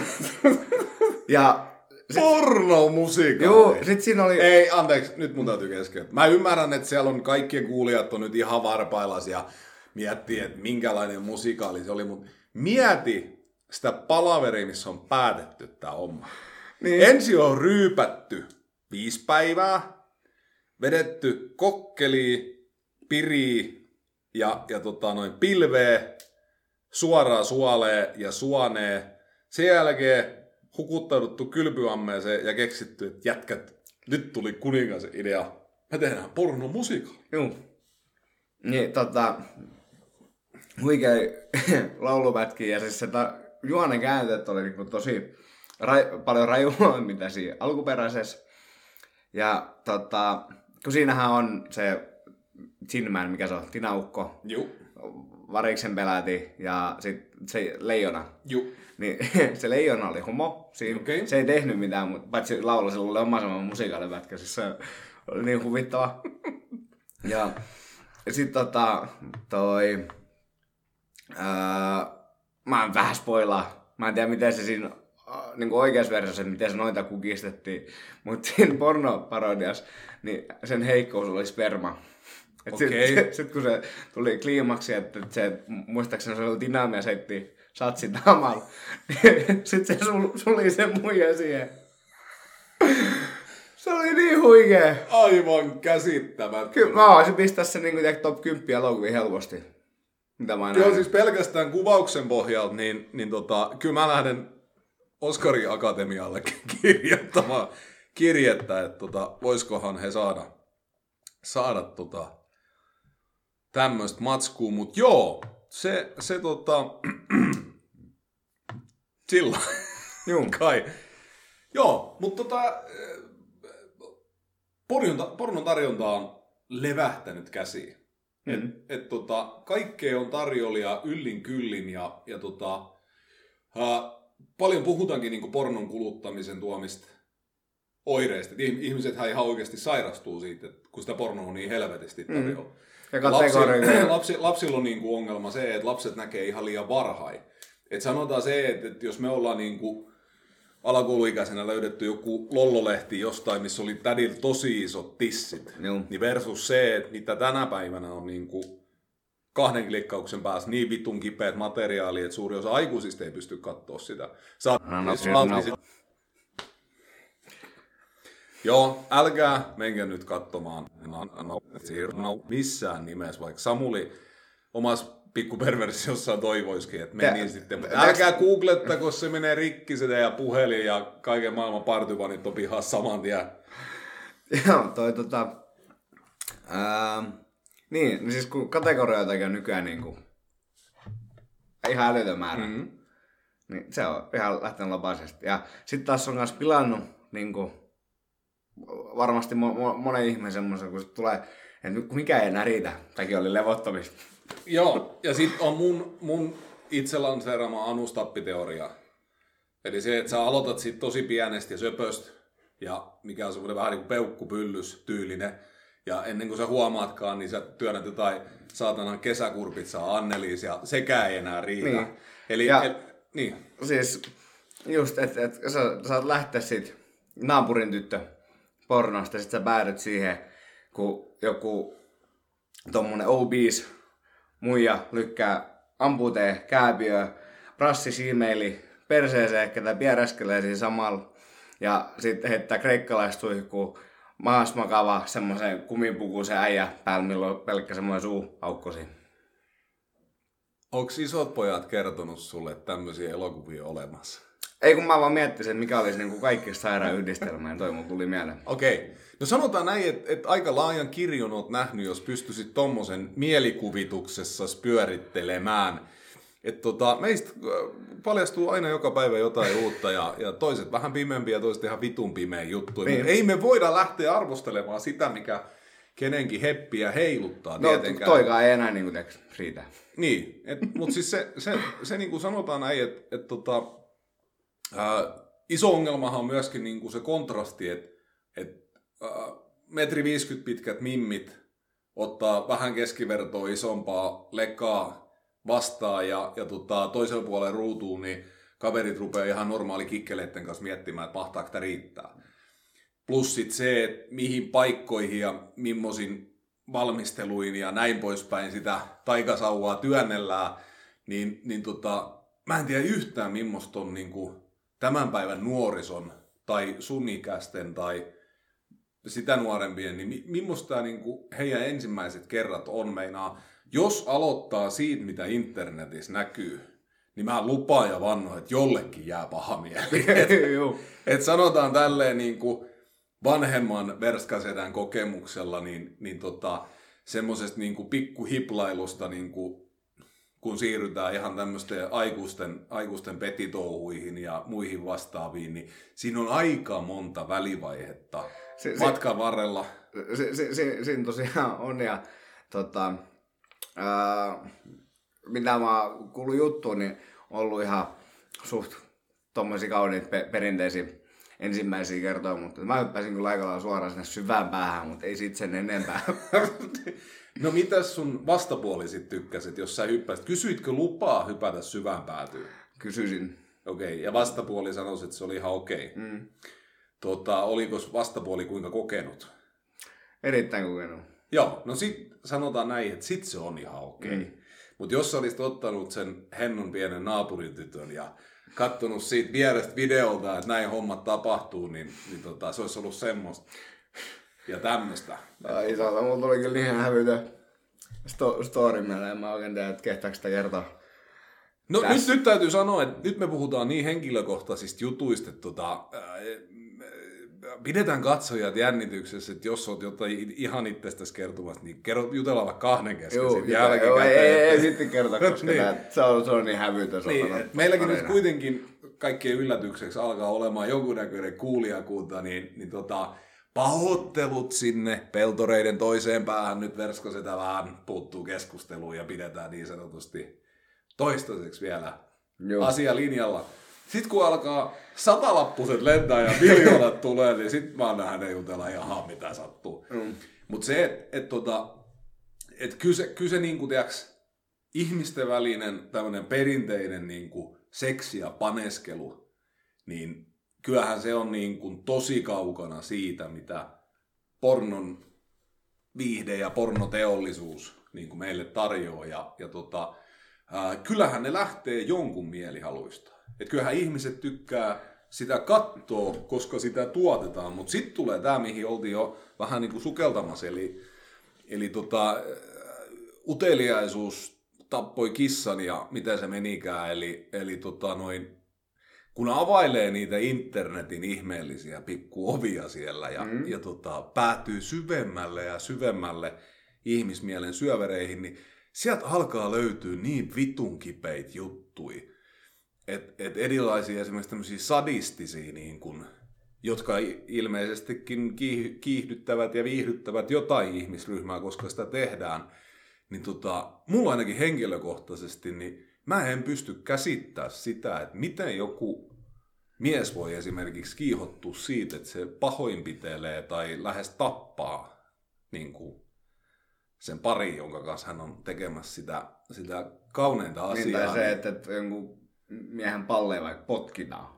ja sit... Pornomusikaali. Joo, sit siinä oli... Ei, anteeksi, nyt mun täytyy keskeyttää. Mä ymmärrän, että siellä on kaikkien kuulijat on nyt ihan varpaillas ja miettii, että minkälainen musikaali se oli, mutta mieti sitä palaveria, missä on päätetty tää homma. Niin. Ensin on ryypätty viisi päivää, vedetty kokkeliin, piriin ja, ja tota, noin pilvee, suoraan suolee ja suonee. Sen jälkeen hukuttauduttu kylpyammeeseen ja keksitty, että jätkät, nyt tuli kuningas idea. Me tehdään pornomusiikaali. Joo. Niin, tota, huikea laulupätkiä ja siis se ta, juonen käänteet oli niinku tosi ra- paljon rajua, mitä siinä alkuperäisessä. Ja tota, kun siinähän on se Tinman, mikä se on, Tinaukko, Joo. Variksen peläti ja sit se leijona. Joo. Niin se leijona oli homo. Siinä, okay. Se ei tehnyt mitään, mutta paitsi laulu, sillä oli oma sama musiikaalipätkä, siis se oli niin huvittava. Ja sit tota, toi, ää, mä en vähän spoilaa. Mä en tiedä, miten se siinä niin oikeassa versiossa, miten se noita kukistettiin. Mutta siinä pornoparodiassa, niin sen heikkous oli sperma. Okay. Sitten sit, kun se tuli kliimaksi, että se, muistaakseni se oli Dynamia seitti satsin tamalla, niin sitten se sul, suli sen muija siihen. Se oli niin huikee. Aivan käsittämättä. Kyllä mä voisin pistää sen niin top kymmenen elokuvia helposti. Mitä mä Joo, siis pelkästään kuvauksen pohjalta, niin, niin tota, kyllä mä lähden Oskarin Akatemialle kirjoittamaan kirjettä, että tota, voisikohan he saada, saada tota, tämmöistä matskua, mutta joo, se, se tota, silloin, Joo. kai. Joo, mutta tota, pornon tarjonta on levähtänyt käsiin. Mm. Et, et tota, kaikkea on tarjolla yllin kyllin ja, ja tota, ää, paljon puhutaankin niinku pornon kuluttamisen tuomista oireista. Ihmisethän ihan oikeasti sairastuu siitä, kun sitä pornoa on niin helvetisti tarjolla. Mm. Lapsi, lapsi, lapsilla on niinku ongelma se, että lapset näkee ihan liian varhain. Et sanotaan se, että, että jos me ollaan niinku alakouluikäisenä löydetty joku lollolehti jostain, missä oli tädillä tosi isot tissit, Joo. niin versus se, että mitä tänä päivänä on niinku kahden klikkauksen päässä niin vitun kipeät materiaalia, että suuri osa aikuisista ei pysty katsoa sitä. Saat, no, no, no. Sit... Joo, älkää menkää nyt katsomaan no, no, no, missään nimessä, vaikka Samuli omassa pikkuperversiossaan toivoisikin, että meni Tä, sitten. Mutta älkää googlettako, se menee rikki se teidän puhelin ja kaiken maailman partyvanit on pihassa saman tien. Joo, toi tota... Ää, niin, niin siis kun kategorioitakin on nykyään niinku ihan älytön määrä, mm-hmm. niin se on ihan lähtenyt lapaisesti. Ja sit taas on myös pilannut niinku varmasti mo- mo- monen ihmisen semmoisen, kun se tulee, että nyt mikä ei enää riitä, tämäkin oli levottomista. Joo, ja sit on mun, mun itse lanseeraama anustappiteoria. Eli se, että sä aloitat sit tosi pienestä ja söpöstä, ja mikä on semmoinen vähän niin kuin peukkupyllys tyylinen, ja ennen kuin sä huomaatkaan, niin sä työnnät jotain saatanan kesäkurpitsaa Anneliis, ja sekään ei enää riitä. Niin. Eli, ja, el, niin. Siis just, että et, sä saat lähteä siitä naapurin tyttö pornosta, sit sä päädyt siihen, kun joku tommonen obese muija lykkää amputee kääpiöä, prassi siimeili perseeseen, ketä pieräskelee siinä samalla. Ja sitten heittää kreikkalaissuihkuun maas makava semmoisen kumipukuisen äijä päällä, milloin on pelkkä semmoinen suuaukko siinä. Onko isot pojat kertonut sulle, että tämmöisiä elokuvia on olemassa? Ei, kun mä vaan miettisin, että mikä olisi niinku kaikista sairaan yhdistelmä, ja toi mun tuli mieleen. Okei. Okay. No sanotaan näin, että, että aika laajan kirjon oot nähnyt, jos pystyisit tommosen mielikuvituksessas pyörittelemään. Että tota, meistä paljastuu aina joka päivä jotain uutta, ja, ja toiset vähän pimeämpiä ja toiset ihan vitun pimeä juttuja. Niin. Ei me voida lähteä arvostelemaan sitä, mikä kenenkin heppiä heiluttaa no, tietenkään. Toikaan ei enää niinku teks riitä. Niin, mutta siis se, se, se niin kuin sanotaan näin, että et, tota, ää, iso ongelmahan on myöskin niin kuin se kontrasti, että et, metri viisikymmentä pitkät mimmit ottaa vähän keskivertoa isompaa lekaa vastaan ja, ja tota, toisella puolella ruutuun, niin kaverit rupeaa ihan normaali kikkeleiden kanssa miettimään, että mahtaako tämä riittää. Plus sit se, että mihin paikkoihin ja mimmosin valmisteluin ja näin poispäin sitä taikasauvaa työnnellään, niin, niin tota, mä en tiedä yhtään millaista on niin kuin tämän päivän nuorison tai sun ikäisten tai sitä nuorempien, niin millaista niin kuin heidän ensimmäiset kerrat on meinaa. jos aloittaa siitä, mitä internetissä näkyy, niin mä lupaan ja vannon, että jollekin jää paha mieli. Et, et sanotaan tälleen niin kuin vanhemman verskasedän kokemuksella, niin, niin tota, semmoisesta niin kuin pikkuhiplailusta, niin kuin, kun siirrytään ihan tämmöisten aikuisten, aikuisten petitouhuihin ja muihin vastaaviin, niin siinä on aika monta välivaihetta se, matkan se, varrella. Se, se, se, siinä tosiaan on, ja tota, ää, mitä mä oon kuullut juttuun, niin on ollut ihan suht tommosia kauniita pe- perinteisiä ensimmäisiä kertoja, mutta mä hyppäsin kyllä aika lailla suoraan sinne syvään päähän, mutta ei sit sen enempää. No mitäs sun vastapuoli sit tykkäsit, jos sä hyppäsit? Kysyitkö lupaa hypätä syvään päätyyn? Kysyisin. Okei, okay. Ja vastapuoli sanoisi, että se oli ihan okei. Okay. Mm. Tota, oliko vastapuoli kuinka kokenut? Erittäin kokenut. Joo, no sit sanotaan näin, että sit se on ihan okei. Okay. Mm. Mutta jos sä olisit ottanut sen Hennon pienen naapuritytön ja kattonut siitä vierestä videolta, että näin hommat tapahtuu, niin, niin tota, se olisi ollut semmoista ja tämmöistä. Ai saata, mulla tuli kyllä ihan hävytä sto- story mieleen, en mä oikein tiedä, että kehtaako sitä kertoa. No nyt, nyt täytyy sanoa, että nyt me puhutaan niin henkilökohtaisista jutuista, että tota, ää, pidetään katsojat jännityksessä, että jos olet jotain ihan itsestäsi kertomassa, niin kerro, jutellaan vaikka kahden kesken. Joo, joo ei, ei, ei sitten kerta, koska niin. Tämä, se, on, se on niin hävytön. Niin, meilläkin nyt kuitenkin kaikkien yllätykseksi alkaa olemaan jonkunnäköinen kuulijakunta, niin, niin tota, pahoittelut sinne peltoreiden toiseen päähän. Nyt Verskosetä vähän puuttuu keskusteluun ja pidetään niin sanotusti toistaiseksi vielä joo. Asia linjalla. Sitten kun alkaa satalappuset lentää ja miljoonat tulee, niin sitten mä annan hänen jutella ihan mitä sattuu. Mm. Mutta se, että et, tota, et kyllä se, kyllä se niinku, tiiäks, ihmisten välinen tämmöinen perinteinen niinku, seksi ja paneskelu, niin kyllähän se on niinku, tosi kaukana siitä, mitä pornon viihde ja pornoteollisuus niinku, meille tarjoaa. Ja, ja tota, ää, kyllähän ne lähtee jonkun mielihaluista. Että kyllähän ihmiset tykkää sitä katsoa, koska sitä tuotetaan, mutta sitten tulee tämä, mihin oltiin jo vähän niin kuin sukeltamassa, eli, eli tota, uteliaisuus tappoi kissan ja miten se menikään, eli, eli tota noin, kun availee niitä internetin ihmeellisiä pikkuovia siellä ja, mm. ja tota, päätyy syvemmälle ja syvemmälle ihmismielen syövereihin, niin sieltä alkaa löytyä niin vitun kipeitä juttuja. Että et erilaisia esimerkiksi tämmöisiä sadistisia, niin kun, jotka ilmeisestikin kiihdyttävät ja viihdyttävät jotain ihmisryhmää, koska sitä tehdään, niin tota, mulla ainakin henkilökohtaisesti, niin mä en pysty käsittämään sitä, että miten joku mies voi esimerkiksi kiihottua siitä, että se pahoinpitelee tai lähes tappaa niin kuin sen pari, jonka kanssa hän on tekemässä sitä, sitä kauneinta asiaa. Niin, tai se, että, että jonkun miehen palleen vaikka potkitaan.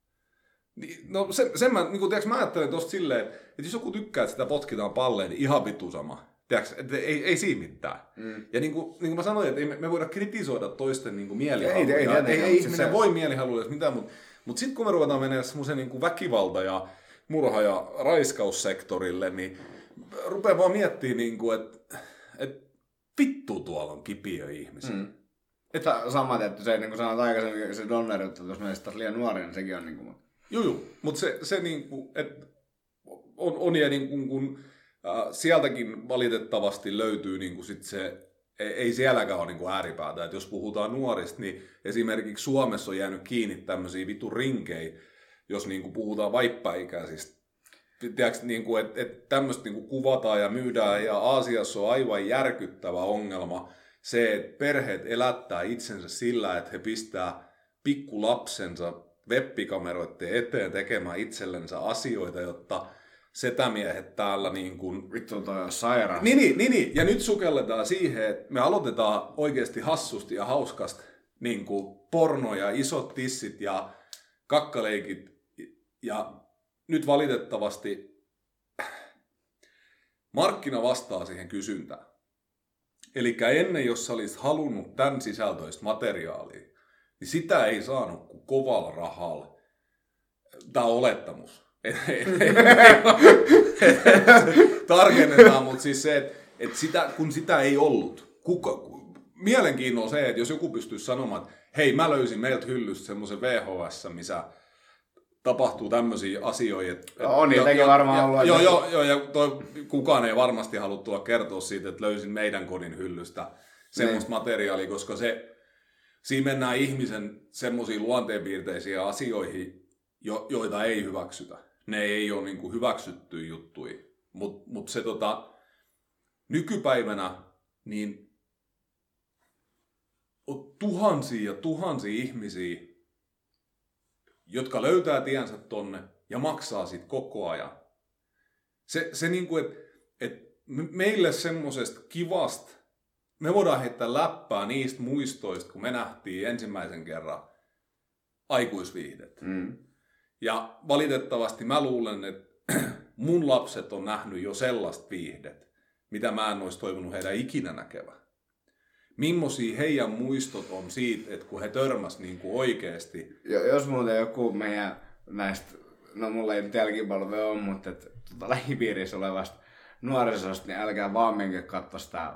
No sen, sen mä, niin kun, tiiäks, mä ajattelen tosta silleen, että jos joku tykkää, että sitä potkitaan palleen, niin ihan vittu sama. Tiiäks, että ei, ei siinä mitään. Mm. Ja niin kuin, niin kuin mä sanoin, että ei me, me voida kritisoida toisten niin kuin mielihaluja. Ei, ei, ei, ei, ei ihminen se voi mielihaluja mitään, mutta, mutta sitten kun me ruvetaan menemään semmoisen niin kuin väkivalta- ja murha- ja raiskaussektorille, niin rupeaa vaan miettimään, niin kuin, että, että vittu tuolla on kipiö ihmisiä. Mm. Että sama tietty, se niin kuin sanoit aikaisemmin, se Donner, että jos meistä taas liian nuori, niin sekin on niin kuin... Joo, joo. Mutta se, se niin kuin, että on, on ja niin kuin, kun äh, sieltäkin valitettavasti löytyy niin kuin sit se, ei, ei sielläkään ole niin kuin ääripäätä. Että jos puhutaan nuorista, niin esimerkiksi Suomessa on jäänyt kiinni tämmöisiä vitun rinkejä, jos niin kuin puhutaan vaippa-ikäisistä. Tiedätkö, niin kuin, että, että tämmöistä niin kuin kuvataan ja myydään, ja Aasiassa on aivan järkyttävä ongelma. Se, että perheet elättää itsensä sillä, että he pistää pikkulapsensa webbikameroiden eteen tekemään itsellensä asioita, jotta setämiehet täällä niin kuin... Vittu toi on sairaan. Niin, niin, niin, niin. Ja nyt sukelletaan siihen, että me aloitetaan oikeasti hassusti ja hauskasti niin kuin porno ja isot tissit ja kakkaleikit. Ja nyt valitettavasti markkina vastaa siihen kysyntään. Eli ennen, jos sä olisit halunnut tämän sisältöistä materiaalia, niin sitä ei saanut kuin kovalla rahalla. Tämä on olettamus. Tarkennetaan, mutta siis se, että, että sitä, kun sitä ei ollut, kuka, mielenkiinnolla se, että jos joku pystyisi sanomaan, että hei, mä löysin meiltä hyllystä semmoisen V H S, missä tapahtuu tämmöisiä asioita. Et, no, on niitäkin varmaan ollut. Joo, joo, joo, ja toi, kukaan ei varmasti halua tulla kertoa siitä, että löysin meidän kodin hyllystä semmoista niin. materiaalia, koska se, siinä mennään ihmisen semmoisiin luonteenpiirteisiin asioihin, jo, joita ei hyväksytä. Ne ei ole niin kuin hyväksyttyjä juttuja. Mutta mut se tota, nykypäivänä niin on tuhansia ja tuhansia ihmisiä, jotka löytää tiensä tonne ja maksaa sit koko ajan. Se, se niinku, että et meille semmosesta kivasta, me voidaan heittää läppää niistä muistoista, kun me nähtiin ensimmäisen kerran aikuisviihdet. Mm. Ja valitettavasti mä luulen, että mun lapset on nähnyt jo sellaista viihdet, mitä mä en olisi toivonut heidän ikinä näkevän. Mimmosia heidän muistot on siitä, että kun he törmäs niin kuin oikeasti. Jos muuten joku meidän näistä, no mulla ei nyt jälkipalve ole, mutta et, tuota, lähipiirissä olevasta nuorisosta, niin älkää vaan menkö katsoa sitä.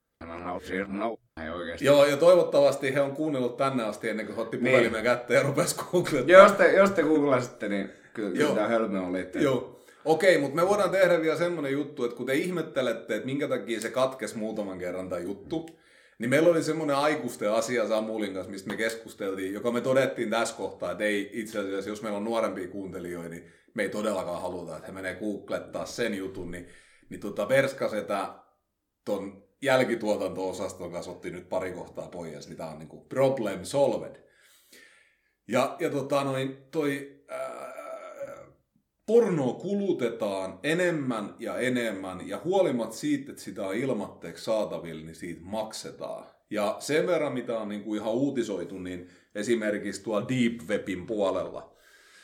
No, ei oikeasti. Joo, ja toivottavasti he on kuunnellut tänne asti ennen kuin he otti puhelimen niin. kätteen ja rupesi googlettamaan. Jos te, jos te googlasitte, niin kyllä tämä hölmö oli. Joo. Okei, mutta me voidaan tehdä vielä semmoinen juttu, että kun te ihmettelette, että minkä takia se katkesi muutaman kerran tämä juttu, niin meillä oli semmoinen aikuisten asia Samulin kanssa, mistä me keskusteltiin, joka me todettiin tässä kohtaa, että ei itse asiassa, jos meillä on nuorempia kuuntelijoita, niin me ei todellakaan haluta, että he menee googlettaa sen jutun, niin, niin tota Perskasetä ton jälkituotanto-osaston kanssa otti nyt pari kohtaa pois, niin tää on niinku problem solved. Ja, ja tota noin, toi ää, pornoa kulutetaan enemmän ja enemmän, ja huolimatta siitä, että sitä on ilmatteeksi saatavilla, niin siitä maksetaan. Ja sen verran, mitä on niinku ihan uutisoitu, niin esimerkiksi tuolla Deep Webin puolella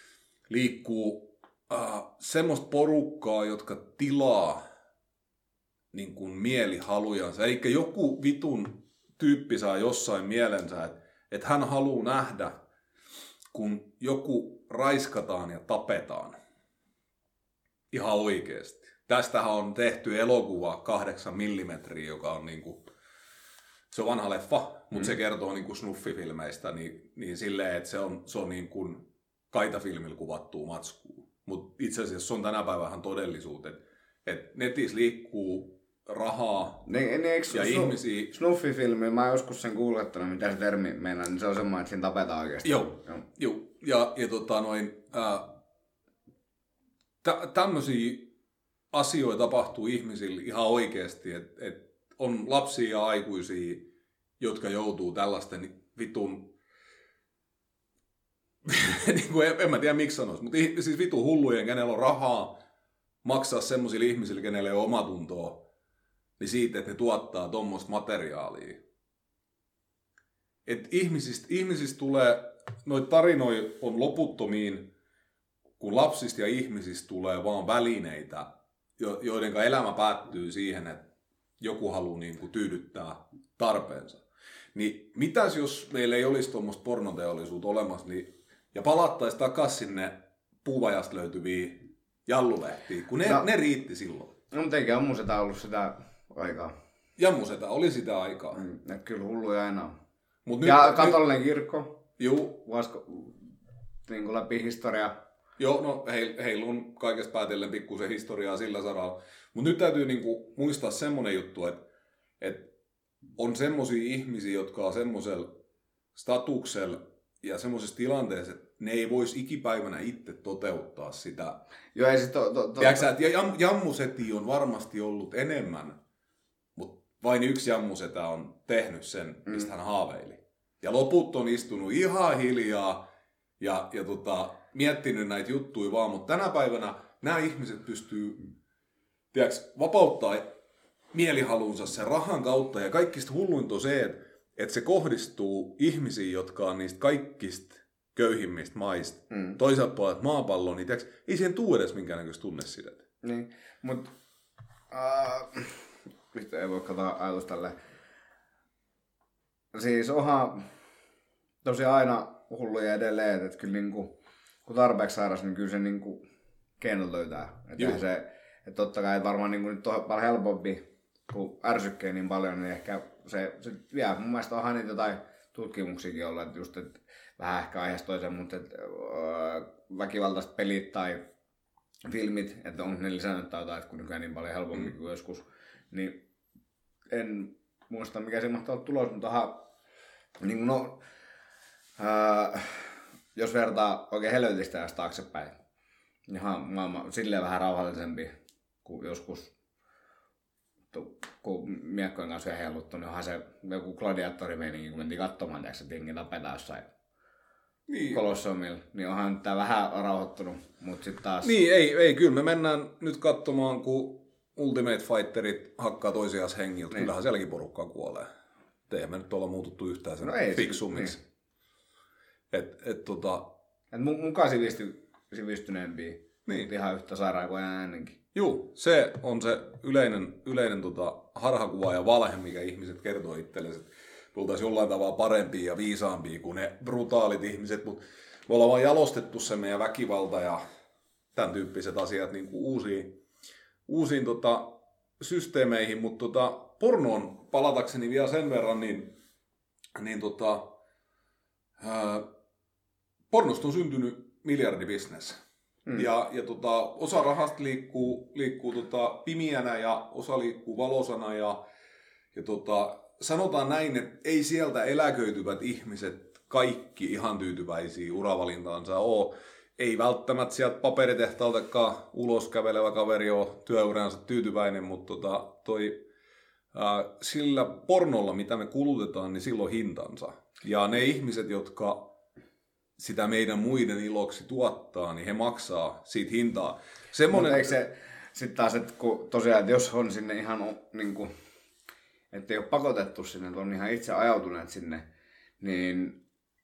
liikkuu äh, semmoista porukkaa, jotka tilaa niin kuin mielihalujansa. Eli joku vitun tyyppi saa jossain mielensä, että, että hän haluaa nähdä, kun joku raiskataan ja tapetaan. Ihan oikeasti. Tästähän on tehty elokuva kahdeksan millimetriä, joka on niinku, se on vanha leffa, mutta mm. se kertoo niinku snuffifilmeistä niin, niin silleen, että se on, se on niin kuin kaitafilmillä kuvattua matskua. Mutta itse asiassa se on tänä päivänä todellisuus, että et netissä liikkuu rahaa ne, ne, eikö ja snu, ihmisiä. Snuffi-filmi, mä oon joskus sen kuulettanut, mitä se termi meinaa, niin se on semmoinen, että siinä tapetaan oikeasti. Joo, joo. joo. Ja, ja tota noin, ää, tä, tämmöisiä asioita tapahtuu ihmisille ihan oikeasti, että et on lapsia ja aikuisia, jotka joutuu tällaisten vitun, niin kuin en, en mä tiedä miksi sanoisi, mutta siis vitun hullujen, kenellä on rahaa maksaa semmoisille ihmisille, kenellä ei ole omatuntoa, niin siitä, että ne tuottaa tuommoista materiaalia. Että ihmisistä, ihmisistä tulee, noita tarinoita on loputtomiin, kun lapsista ja ihmisistä tulee vaan välineitä, joiden elämä päättyy siihen, että joku haluaa niin kuin tyydyttää tarpeensa. Niin mitäs jos meillä ei olisi tuommoista pornoteollisuutta olemassa, niin, ja palattaisiin takaisin sinne puuvajasta löytyviin jallulehtiin, kun ne, no, ne riitti silloin. No mutta eikä Jammusetä ollut sitä aikaa. Jammusetä oli sitä aikaa. Mm, ne kyllä hulluja aina on. Mut ja nyt, katolinen kirkko. Juu. Vasko, niin kuin läpi historiaa. Joo, no heillä on kaikesta päätellen pikkusen historiaa sillä saralla. Mutta nyt täytyy niinku muistaa semmoinen juttu, että et on semmoisia ihmisiä, jotka on semmoisella statuksella ja semmoisessa tilanteessa, että ne ei voisi ikipäivänä itse toteuttaa sitä. Joo, ei se to, to, to, Tiedätkö, että jam, jammusetia on varmasti ollut enemmän, mutta vain yksi jammusetä on tehnyt sen, mistä mm. hän haaveili. Ja loput on istunut ihan hiljaa ja, ja tota, miettinyt näitä juttuja vaan, mutta tänä päivänä nämä ihmiset pystyy tiedätkö, vapauttaa mielihalunsa sen rahan kautta, ja kaikista hulluinta on se, että, että se kohdistuu ihmisiin, jotka on niistä kaikista köyhimmistä maista. Mm. Toisaalta puolelta maapalloa, niin tiedätkö, ei siihen tule edes minkäännäköistä tunnesidettä. Niin, mutta äh, nyt ei voi katsoa ajatus tälleen. Siis onhan tosiaan aina hulluja edelleen, että kyllä niinku, kun tarpeeksi sairas, niin kyllä se niinku keinot löytää. Että se, että totta kai varmaan niinku nyt on paljon helpompi kun ärsykkää niin paljon, niin ehkä se, se vielä mun mielestä onhan niitä jotain tutkimuksiakin ollut, että just, että vähän ehkä aiheesta toisen, mutta että, öö, väkivaltaiset pelit tai filmit, että onko ne lisännyt tai jotain, että kun nykyään niin paljon helpommin kuin joskus, niin en muista mikä se mahtaa olla tulos, mutta aha, niin no, öö, jos vertaa oikein helvetistä ja taaksepäin, ihan maailma silleen vähän rauhallisempi kuin joskus, kun miekkojen kanssa vielä heiluttu, niin onhan se joku gladiaattorimeininki, kun mentiin katsomaan, että jengi tapetaan jossain niin. Kolosseumilla, niin onhan nyt tää vähän rauhoittunut, mutta sitten taas... Niin, ei, ei, kyllä me mennään nyt katsomaan, kun Ultimate Fighterit hakkaa toisiaan hengiltä, niin. Kyllähän sielläkin porukkaa kuolee. Eihän me nyt olla muututtu yhtään sen no fiksummiksi. Niin. Et, et, tota... et mukaan sivisty, sivistyneempiä, niin. Ihan yhtä sairaan kuin aina ennenkin. Juu, se on se yleinen, yleinen tota, harhakuva ja valhe, mikä ihmiset kertoo itsellesi, että me oltaisiin jollain tavalla parempia ja viisaampia kuin ne brutaalit ihmiset, mutta me ollaan vaan jalostettu se meidän väkivalta ja tämän tyyppiset asiat niin kuin uusiin, uusiin tota, systeemeihin, mutta tota, pornoon palatakseni vielä sen verran, niin, niin tota, ää, pornosta on syntynyt miljardibisnes. Mm. Ja, ja tota, osa rahasta liikkuu, liikkuu tota, pimiänä ja osa liikkuu valosana. Ja, ja tota, sanotaan näin, että ei sieltä eläköityvät ihmiset kaikki ihan tyytyväisiä uravalintaansa ole. Ei välttämättä sieltä paperitehtaaltakaan ulos kävelevä kaveri ole työuransa tyytyväinen, mutta tota, toi, ää, sillä pornolla, mitä me kulutetaan, niin silloin hintansa. Ja ne ihmiset, jotka sitä meidän muiden iloksi tuottaa, niin he maksaa siitä hintaa. Semmoinen... Mutta eikö se sitten taas, että kun tosiaan, että jos on sinne ihan niin kuin, että ei ole pakotettu sinne, että on ihan itse ajautuneet sinne, niin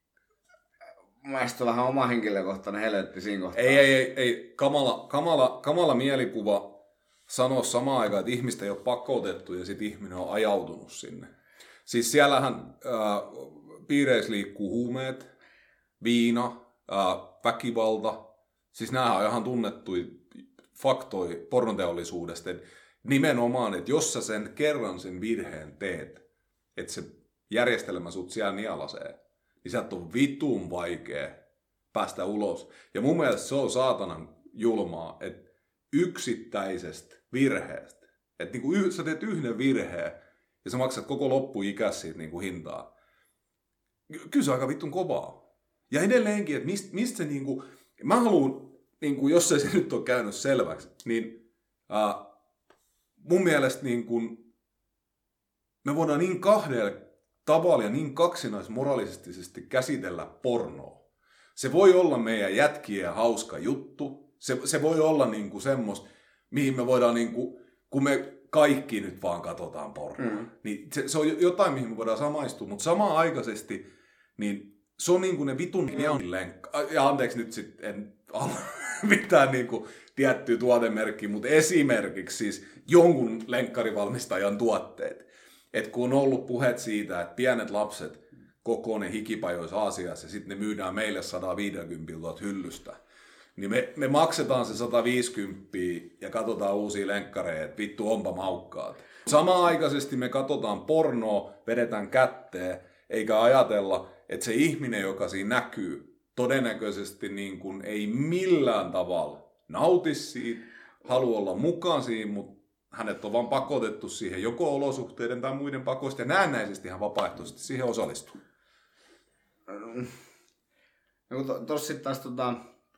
mielestäni on vähän oma henkilökohtainen helvetti siinä kohtaa. Ei, ei, ei, ei. Kamala, kamala, kamala mielikuva sanoa samaan aikaan, että ihmistä ei ole pakotettu ja sitten ihminen on ajautunut sinne. Siis siellähän äh, piireissä liikkuu huumeet, viina, ää, väkivalta, siis nämä on ihan tunnettuja faktoja pornoteollisuudesta, että nimenomaan, että jos sä sen kerran sen virheen teet, että se järjestelmä sut siellä nielasee, niin sieltä on vitun vaikea päästä ulos. Ja mun mielestä se on saatanan julmaa, että yksittäisestä virheestä, että niinku yh, sä teet yhden virheen ja sä maksat koko loppuikäs siitä niinku hintaa. Kyllä se on aika vitun kovaa. Ja edelleenkin, että mistä, mistä se niinku, mä haluan, niinku, jos ei se nyt ole käynyt selväksi, niin ää, mun mielestä niinku, me voidaan niin kahdella tavalla ja niin kaksinaismoralistisesti käsitellä pornoa. Se voi olla meidän jätkien hauska juttu, se, se voi olla niinku semmoista, mihin me voidaan, niinku, kun me kaikki nyt vaan katsotaan pornoa, mm. niin se, se on jotain, mihin me voidaan samaistua, mutta samaan aikaisesti, niin se on niinku ne vitun lenkka. Ja anteeksi nyt sit en ala mitään niinku tiettyä tuotemerkkiä, mutta esimerkiksi siis jonkun lenkkarivalmistajan tuotteet. Et kun on ollut puheet siitä, että pienet lapset kokoo ne hikipajoissa Aasiassa ja sitten ne myydään meille sata viisikymmentä tuolta hyllystä, niin me, me maksetaan se sata viisikymmentä ja katsotaan uusia lenkkareja, että vittu onpa maukkaat. Samanaikaisesti me katsotaan pornoa, vedetään kätteen, eikä ajatella, että se ihminen, joka siinä näkyy, todennäköisesti niin kuin ei millään tavalla nauti siitä, halua olla mukaan siinä, mutta hänet on vaan pakotettu siihen joko olosuhteiden tai muiden pakoista ja näennäisesti ihan vapaaehtoisesti siihen osallistuu. No kun to, tossa sitten taas tota,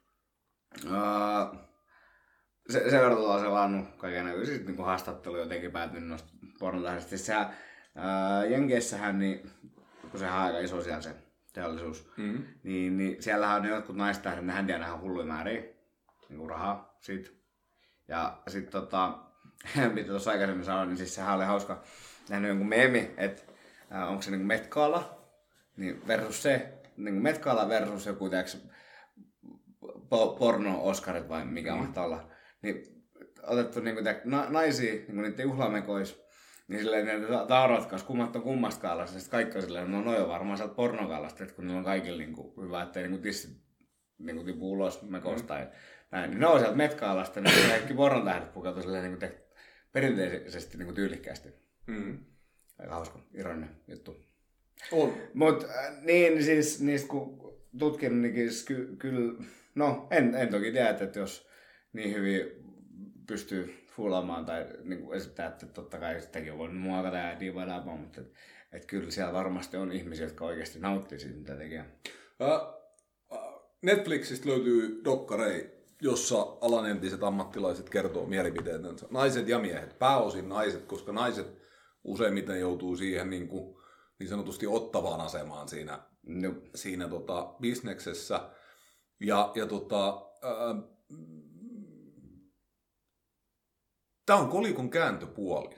uh, se, sen verran ollaan selannut kaikennäköisesti niin haastattelu jotenkin päätynyt noista pornotahdista. Sehän uh, Jenkeissähän, niin, kun sehän on aika iso siellä se teollisuus, mm-hmm. niin, niin siellähän on jotkut naistähdet, nehän tiedä ihan hulluja määriä niin kuin rahaa siitä. Ja sitten tota, mitä tuossa aikaisemmin sanoin, niin siis sehän oli hauska nähnyt jonkun meemi, että äh, onko se niinku Met Gala, niin versus se, niinku Met Gala versus joku tiiäks, po- porno-oskarit vai mikä mm. mahtaa olla. Niin otettu niinku tiiäks, na- naisia niinku niiden juhlamekois, niin silleen ne tauratkas, kummat on kummasta kaalasta, ja sitten kaikki on silleen, no noi on varmaan sieltä pornokaalasta, että kun niillä on kaikilla niinku hyvä, ettei niinku tissit niinku tipu ulos mekosta mm. tai näin. Niin ne on sieltä Met Galasta, niin kaikki pornotähdet pukeutuu silleen niinku tiiäks, perinteisesti niin kuin tyylikkäästi. Mm. Aika hauska, ironinen juttu. On. Mut äh, niin siis niistä kun tutkin, niin ky- kyllä, no en, en toki tiedä, että jos niin hyvin pystyy fuulaamaan tai niin kuin esittää, että totta kai sitäkin on voinut muokata ja diivadaapa, mutta et, et kyllä siellä varmasti on ihmisiä, jotka oikeasti nauttii siitä, mitä tekee. Netflixistä löytyy dokkarei, jossa alan entiset ammattilaiset kertoo mielipiteetensä. Naiset ja miehet, pääosin naiset, koska naiset useimmiten joutuu siihen niin, kuin, niin sanotusti ottavaan asemaan siinä, no. siinä tota, bisneksessä. Ja, ja tota, ää, tämä on kolikon kääntöpuoli.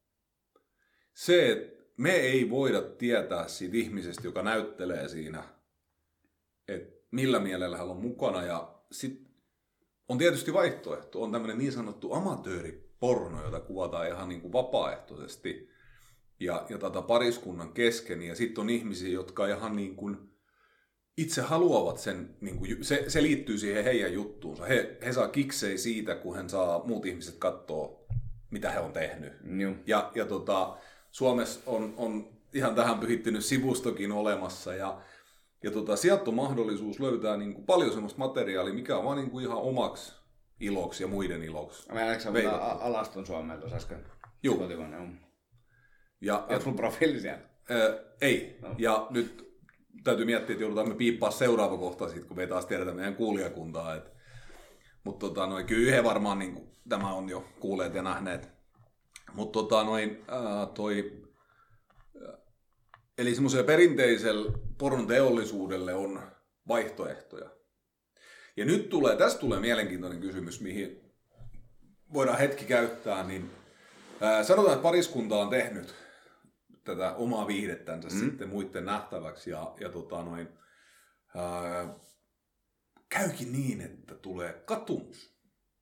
Se, että me ei voida tietää siitä ihmisestä, joka näyttelee siinä, että millä mielellä hän on mukana. Ja sit on tietysti vaihtoehto. On tämmöinen niin sanottu amatööriporno, jota kuvataan ihan niin kuin vapaaehtoisesti ja, ja tätä pariskunnan kesken. Ja sitten on ihmisiä, jotka ihan niin kuin itse haluavat sen, niin kuin, se, se liittyy siihen heidän juttuunsa. He, he saa kiksei siitä, kun hän saa muut ihmiset katsoa, mitä he on tehnyt. Joo. Ja, ja tota, Suomessa on, on ihan tähän pyhittynyt sivustokin olemassa. Ja, ja tota, sieltä on mahdollisuus löytää niin kuin paljon semmoista materiaalia, mikä on vaan niin kuin ihan omaksi iloksi ja muiden iloksi. Mä en sä alaston Suomeen tuossa äsken. Joo. Kotikonne on. Ja, Onko sun profiili siellä? Ää, ei. No. Ja nyt täytyy miettiä, että joudutaan me piippaa seuraava kohta siitä, kun me ei taas tiedetä meidän kuulijakuntaa. Et, mutta tota, noin, kyllä he varmaan niin kuin, tämä on jo kuulleet ja nähneet. Mutta tota, noin, ää, toi, ää, eli semmoiselle perinteiselle pornon teollisuudelle on vaihtoehtoja. Ja nyt tulee, tästä tulee mielenkiintoinen kysymys, mihin voidaan hetki käyttää. Niin, ää, sanotaan, että pariskunta on tehnyt tätä omaa viihdettänsä mm. sitten muiden nähtäväksi. Ja, ja tota, noin, ää, käykin niin, että tulee katumus.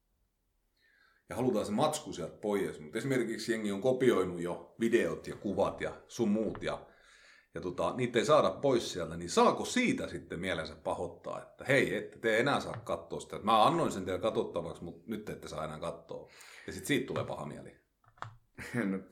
Ja halutaan se matsku sieltä pois. Mutta esimerkiksi jengi on kopioinut jo videot ja kuvat ja sun muut. Ja, ja tota, niitä ei saada pois sieltä. Niin saako siitä sitten mielensä pahoittaa, että hei, ette te enää saa katsoa sitä. Mä annoin sen teille katsottavaksi, mutta nyt ette saa enää katsoa. Ja sitten siitä tulee paha mieli. Nyt,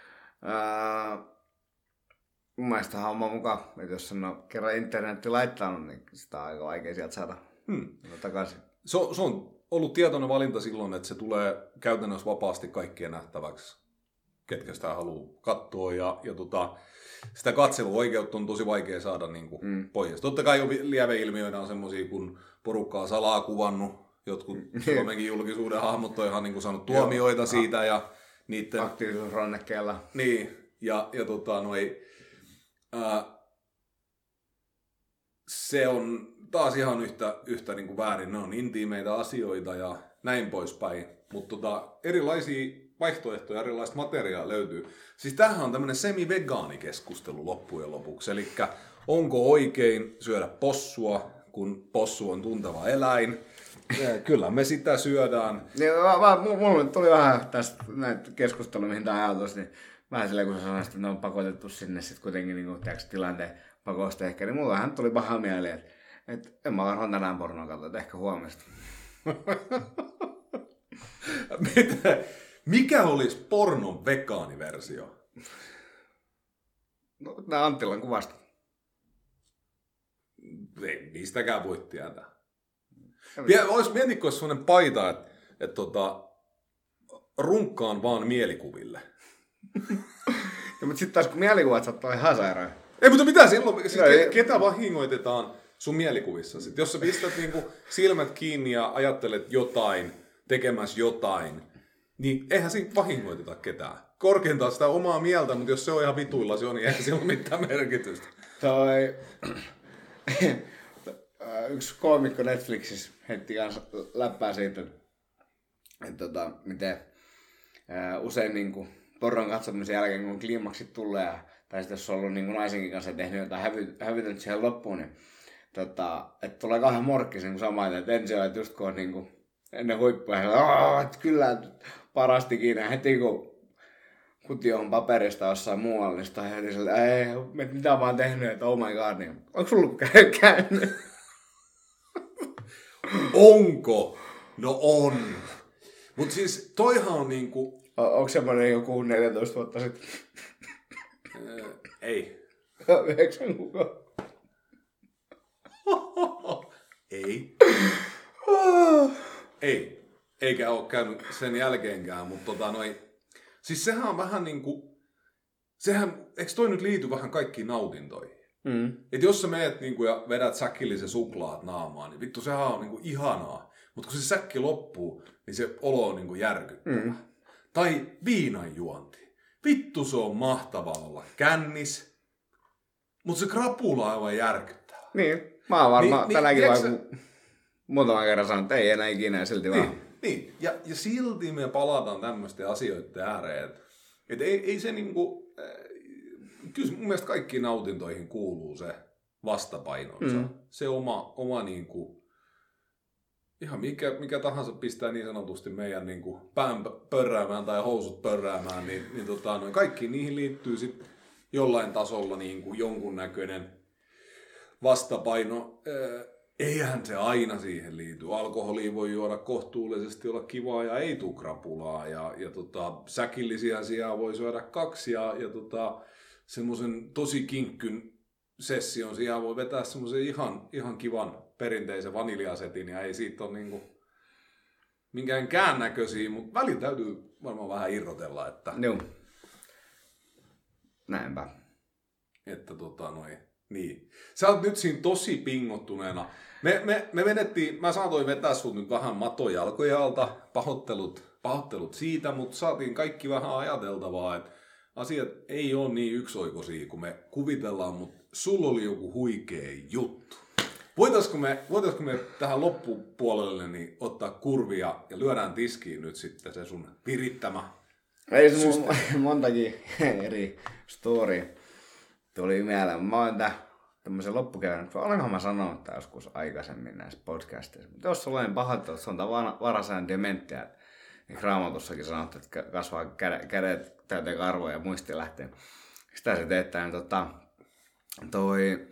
ää, mun mielestä on homma mukaan, että jos on kerran internetti laittanut, niin sitä on aika vaikea sieltä saada hmm. takaisin. Se on, se on ollut tietoinen valinta silloin, että se tulee käytännössä vapaasti kaikkien nähtäväksi, ketkä sitä haluaa katsoa. Ja, ja tota, sitä katseluoikeutta on tosi vaikea saada niin kuin mm. pois. Totta kai jo lieveilmiöitä on semmoisia, kun porukka on salaa kuvannut. Jotkut Suomenkin julkisuuden hahmot on ihan niin kuin saanut tuomioita Joo. siitä. Ja niiden aktiivisuusrannekkeella. Niin, ja, ja tota, noi, ää, se on taas ihan yhtä, yhtä niin kuin väärin. Ne on intiimeitä asioita ja näin poispäin. Mutta tota, erilaisia vaihtoehtoja, erilaista materiaalia löytyy. Siis tämähän on tämmöinen semi-vegaanikeskustelu loppujen lopuksi. Eli onko oikein syödä possua, kun possu on tunteva eläin? Kyllä me sitä syödään. Niin, mä, mulla tuli vähän tästä näitä keskustelua, mihin tämä ajatus, niin vähän silleen, kun sä sanoit, että ne on pakotettu sinne sitten kuitenkin niin kuin, tilanteen pakosta ehkä, niin mulla vähän tuli paha mieli, että, että en mä varmaan tänään pornoa katsoa, että ehkä huomista. Mitä? Mikä olisi pornon vegaaniversio? No, nää Anttilan kuvasta. Ei niistäkään voi tietää. Olisi mietitkö sellainen paita, että, että tota, runkkaan vaan mielikuville. Ja, mutta sitten taas kun mielikuvat saattaa ihan sairaan. Ei, mutta mitä silloin? Siis ke, ketä vahingoitetaan sun mielikuvissa? Sitten jos sä pistät niinku silmät kiinni ja ajattelet jotain, tekemässä jotain, niin eihän siinä vahingoiteta ketään. Korkeintaan sitä omaa mieltä, mutta jos se on ihan vituilla se on, niin eihän sillä ole mitään merkitystä. Toi... Yksi koomikko Netflixissä heitti kanssa läppää siitä, että tota, miten ää, usein niin kuin, pornon katsomisen jälkeen, kun kliimaksit tulee, tai sitten jos on ollut niin kuin naisenkin kanssa tehnyt jotain hävy, hävytänyt siihen loppuun, niin tota, että tulee kahden morkkisen niin samainen, että ensin on, että just kun on niin kuin, ennen huippua, että kyllä parasti kiinni, heti kun kuti on paperista jossain muualla, niin sitten heti sillä, ei, mitä mä oon tehnyt, että oh my god, niin onko sulla käynyt? Onko? No on. Mutta siis toihan on niinku, O- onko semmoinen joku neljätoista vuotta sitten? Ei. Yhdeksän kuukautta. Ei. Ei. Eikä ole käynyt sen jälkeenkään, mutta tota noi... Siis sehän on vähän niinku... Sehän, eikö toi nyt liity vähän kaikkiin nautintoihin? Mm. Et jos sä meet niinku ja vedät säkkillisen suklaat naamaan, niin vittu sehän on niinku ihanaa. Mutta kun se säkki loppuu, niin se olo on niinku järkyttävä. Mm. Tai viinan juonti. Vittu se on mahtavaa olla kännis, mutta se krapula on aivan järkyttävä. Niin, mä oon varmaan niin, tänäkin niin, vaan sä... muutaman kerran sanonut, että ei enää ikinä ja silti niin, vaan. Niin, ja, ja silti me palataan tämmöisten asioiden ääreen, että et ei, ei se niinku... Kyllä mun mielestä kaikkiin nautintoihin kuuluu se vastapainonsa. Mm. Se oma, oma niinku, ihan mikä, mikä tahansa pistää niin sanotusti meidän niinku pään pörräämään tai housut pörräämään, niin, niin tota, noin kaikkiin niihin liittyy sit jollain tasolla niinku jonkunnäköinen vastapaino. Eihän se aina siihen liity. Alkoholia voi juoda kohtuullisesti, olla kivaa ja ei tuu krapulaa. Ja, ja tota, säkillisiä sijaa voi syödä kaksi ja, ja tota, semmoisen tosi kinkkyn session sijaan voi vetää semmoisen ihan, ihan kivan perinteisen vaniljasetin ja ei siitä ole niinku minkäänkään näköisiä, mutta välillä täytyy varmaan vähän irrotella, että... Joo. Näinpä. Että tota noin, niin. Sä oot nyt siinä tosi pingottuneena. Me, me, me vedettiin, mä saatoin vetää sut nyt vähän matojalkoja alta, pahoittelut, pahoittelut siitä, mutta saatiin kaikki vähän ajateltavaa, että asiat ei ole niin yksioikoisia kuin me kuvitellaan, mutta sulla oli joku huikea juttu. Voitaisko me, voitaisko me tähän loppupuolelle niin ottaa kurvia ja lyödään tiskiin nyt sitten se sun virittämä? Ei se mun montakin eri story tuli mieleen. Mä oon tämmöisen loppukevään, olenkohan mä sanonut tää joskus aikaisemmin näissä podcasteissa. Mutta jos sulla on pahoittelut, se on tää varasään dementtiä. Niin Raamatussakin sanottu, että kasvaa kädet, kädet täyteen karvoja ja muisti lähtee. Sitä se teettää, niin tota, toi...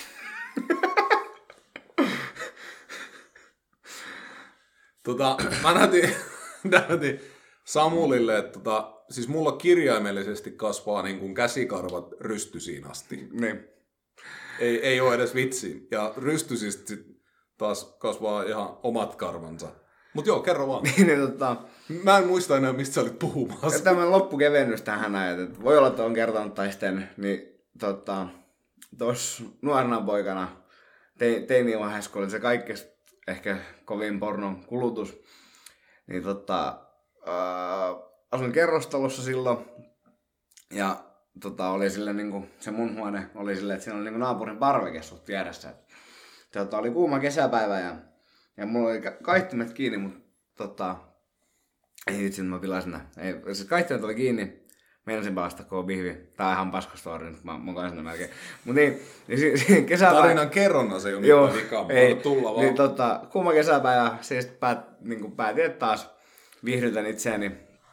tota, mä näytin, näytin Samulille, että tota, siis mulla kirjaimellisesti kasvaa niin kuin käsikarvat rystysiin asti. Niin. Ei, ei ole edes vitsi. Ja rystysistä sit taas kasvaa ihan omat karvansa. Mut joo, kerro vaan. niin, tota, mä en muista enää, mistä sä olit puhumassa. Tämän loppukevennys tähän näet, että voi olla, että on kertonut tai sitten, niin tota, tuossa nuorena poikana, te, teinivaiheessa, kun oli se kaikkein ehkä kovin pornon kulutus, niin tota, ää, asuin kerrostalossa silloin, ja tota, oli sille, niin kuin, se mun huone oli silleen, että siinä oli niin kuin naapurin parveke suht vieressä. Tota, oli kuuma kesäpäivä, ja, ja mulla oli kaihtimet kiinni, mutta tota, ei vitsi, mä pilasin nää. Ei, siis kaihtimet oli kiinni, meinasin päästä koo bihvi. Tää on ihan paskastori, nyt mä mukaan sinne melkein. Mut niin, niin si, si, kesäpäivä... Tarinan kerronna se ei ole mitään vikaa, ei tulla vaan. Niin tota, kuuma kesäpäivä, siis päät, niin päätin, että taas viihdytän itseäni.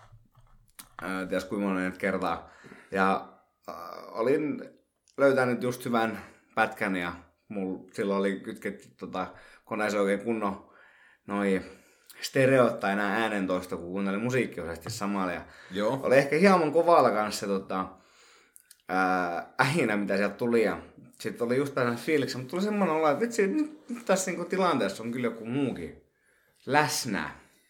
Ää, ties kuinka monen kertaa. Ja äh, olin löytänyt just hyvän pätkän ja mulla silloin oli kytketty tota, koneeseen oikein kunnon noi stereot tai nää äänentoista, kun kuuntelin musiikkiosasti samalla. Ja joo. Oli ehkä hieman kovalla kanssa se tota, ää, ähinä, mitä sieltä tuli. Ja sitten oli just pääsen fiiliksi, mutta tuli semmoinen olo, että vitsi, nyt, nyt tässä niinku tilanteessa on kyllä joku muukin läsnä.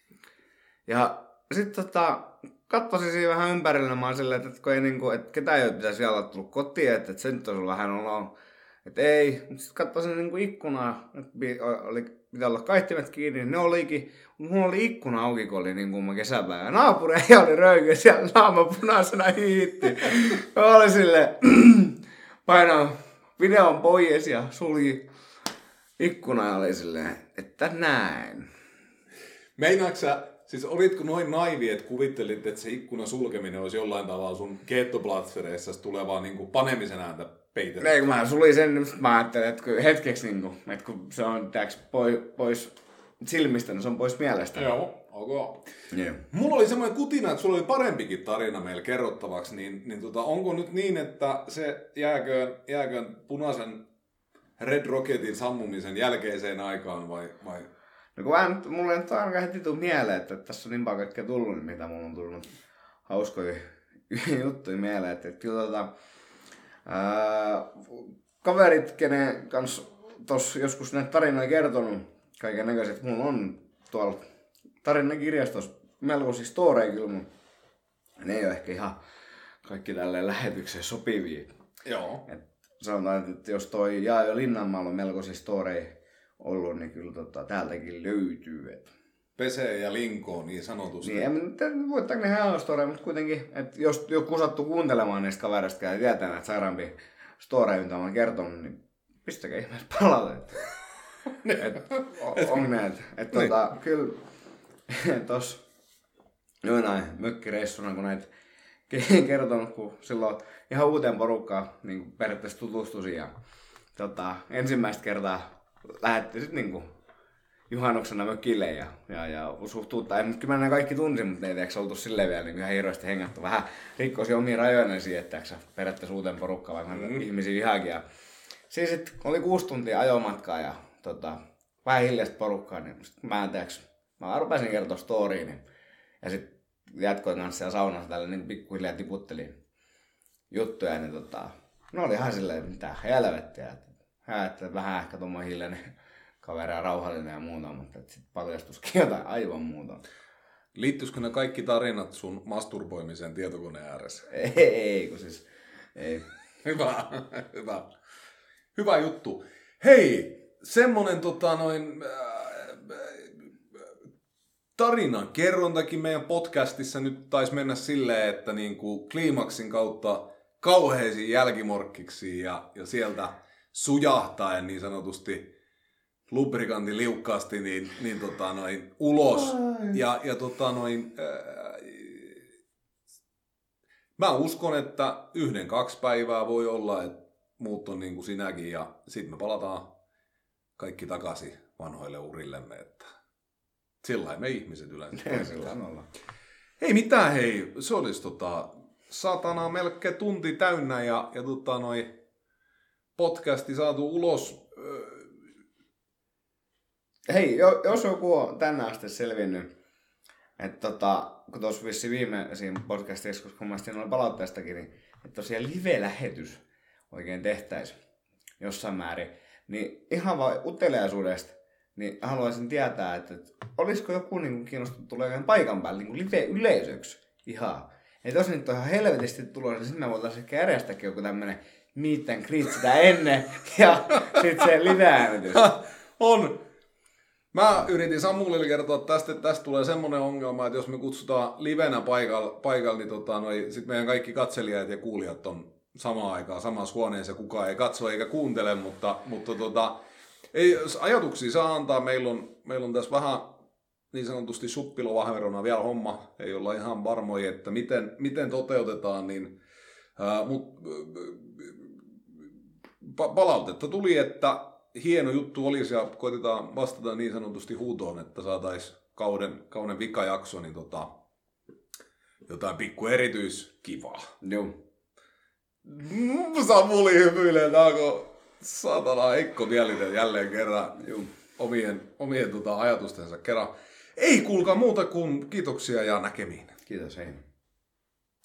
Ja sitten tota, katsoisin siinä vähän ympärillä, mä oon silleen, että, ei, niinku, että ketään ei pitäisi vielä olla tullut kotiin, että, että se nyt olisi vähän olo, että ei. Mutta sitten katsoisin niinku ikkunaa, että oli, pitää olla kaihtimet kiinni, niin ne olikin. Mutta mulla oli ikkuna auki, kun oli niin kuuma kesäpäivä. Naapuri ei oli röyky, siellä naama punaisena hiitti. Mä olin silleen, painoin videon pois ja sulki ikkuna ja oli silleen, että näin. Meinaatko sä, siis olitko noin naivi, että kuvittelit, että se ikkunan sulkeminen olisi jollain tavalla sun keettoplatsereissa tulevaa niin panemisen ääntä peitettä? Ei, kun mä sulin sen, niin mä ajattelin, että hetkeksi, niin kuin, että kun se on tääks, pois, pois silmistä, niin se on pois mielestä. Joo, ok. Yeah. Mulla oli semmoinen kutina, että sulla oli parempikin tarina meillä kerrottavaksi, niin, niin tota, onko nyt niin, että se jääköön, jääköön punaisen Red Rocketin sammumisen jälkeiseen aikaan vai... vai? No kun mä nyt, mulla ei nyt ainakaan heti tule mieleen, että tässä on niin paljon kaikkea tullut, mitä mulla on tullut hauskoja juttuja mieleen. Että, että kyllä tota, ää, kaverit, kenen kanssa tossa joskus näitä tarinoja kertonut, kaiken näköiset, mulla on tuolla tarinakirjastossa melkoisia storeja kyllä, mutta ne ei ole ehkä ihan kaikki tälleen lähetykseen sopivia. Joo. Et sanotaan, että jos toi Jaajo Linnanmaalla on melkoisia storeja ollut, niin kyllä tota, täältäkin löytyy. Et. Pesee ja linkoo niin sanotusti. Niin, en voi ottaa ne ihan storeja, mutta kuitenkin, että jos joku sattuu kuuntelemaan niistä kavereista ja tietää näitä sairaampia storeja, mitä mä oon kertonut, niin pistäkää ihmeessä palautetta. On näitä. Että tota, kyllä tossa joinain mökkireissuna, kun näitä kertonut, kun silloin ihan uuteen porukkaan niin periaatteessa tutustuisin ja tota, ensimmäistä kertaa lähdettiin sitten niinku juhannuksena mökille ja, ja, ja suhtuutta. En, kyllä mä ne kaikki tunsin, mutta ei tiedätkö oltu silleen vielä niin ihan hirveästi hengattu. Vähän rikkoisi omia rajoja siihen, että periaatteessa uuteen porukkaan, vaikka mm-hmm. ihmisiä vihaankin. Ja siis sit oli kuusi tuntia ajomatkaa ja tota, vähän hiljaista porukkaa, niin sit mä en tiedätkö, mä rupesin kertoa storyin niin, ja sit jatkoin kanssa siellä saunassa tällä niin pikkuhiljaa tiputtelin juttuja, niin tota, no oli ihan silleen, mitä helvettiä, että, että vähän ehkä tommoinen hiljainen kaveri ja rauhallinen ja muuta, mutta sitten paljastuisikin jotain aivan muuta. Liittyisikö ne kaikki tarinat sun masturboimiseen tietokoneen ääressä? Ei, ei kun siis, ei. Hyvä, hyvä. Hyvä juttu. Hei, semmonen tota noin äh, tarinan kerrontakin meidän podcastissa nyt taisi mennä silleen, että niinku kliimaksin kautta kauheisiin jälkimorkkiksiin ja, ja sieltä sujahtaen niin sanotusti lubrikantin liukkaasti niin, niin tota noin ulos. Ja, ja tota noin, ää, mä uskon, että yhden kaksi päivää voi olla, että muut on niin kuin sinäkin ja sitten me palataan kaikki takaisin vanhoille urillemme, että sillä me ihmiset yleensä. Sillä ollaan. Hei mitään hei, se olisi tota satana melkein tunti täynnä ja, ja tota noin podcasti saatu ulos. Hei, jos joku on tänne asti selvinnyt, että tota, kun tuossa vissiin viimeisin podcastissa, koska mä siinä oli palautteestakin, niin että tosiaan live-lähetys oikein tehtäisiin jossain määrin, niin ihan vaan uteliaisuudesta, niin haluaisin tietää, että, että olisiko joku niin kiinnostunut tulemaan paikan päälle niin live-yleisöksi ihan. Että jos nyt on ihan helvetisti tulossa, niin sitten me voitaisiin ehkä järjestääkin joku tämmönen meet and greet sitä ennen ja sitten se live-äänitys. On! Mä yritin Samulille kertoa tästä, että tästä tulee semmoinen ongelma, että jos me kutsutaan livenä paikalla, paikalla niin tota, sitten meidän kaikki katselijat ja kuulijat on samaan aikaan samassa huoneessa, kukaan ei katso eikä kuuntele, mutta, mutta tota, ei, ajatuksia saa antaa. Meillä on, meillä on tässä vähän niin sanotusti suppilovahverona vielä homma, ei olla ihan varmoja, että miten, miten toteutetaan, niin, ää, mut, pa- palautetta tuli, että hieno juttu olisi ja koitetaan vastata niin sanotusti huutoon, että saataisiin kauden, kauden vikajakso, niin tota, jotain pikku erityiskivaa. Joo. Samuli hymyilee, tää onko saatana Heikko Mielinen jälleen kerran Joo. omien, omien tota, ajatustensa kerran. Ei kuulkaa muuta kuin kiitoksia ja näkemiin. Kiitos, hei.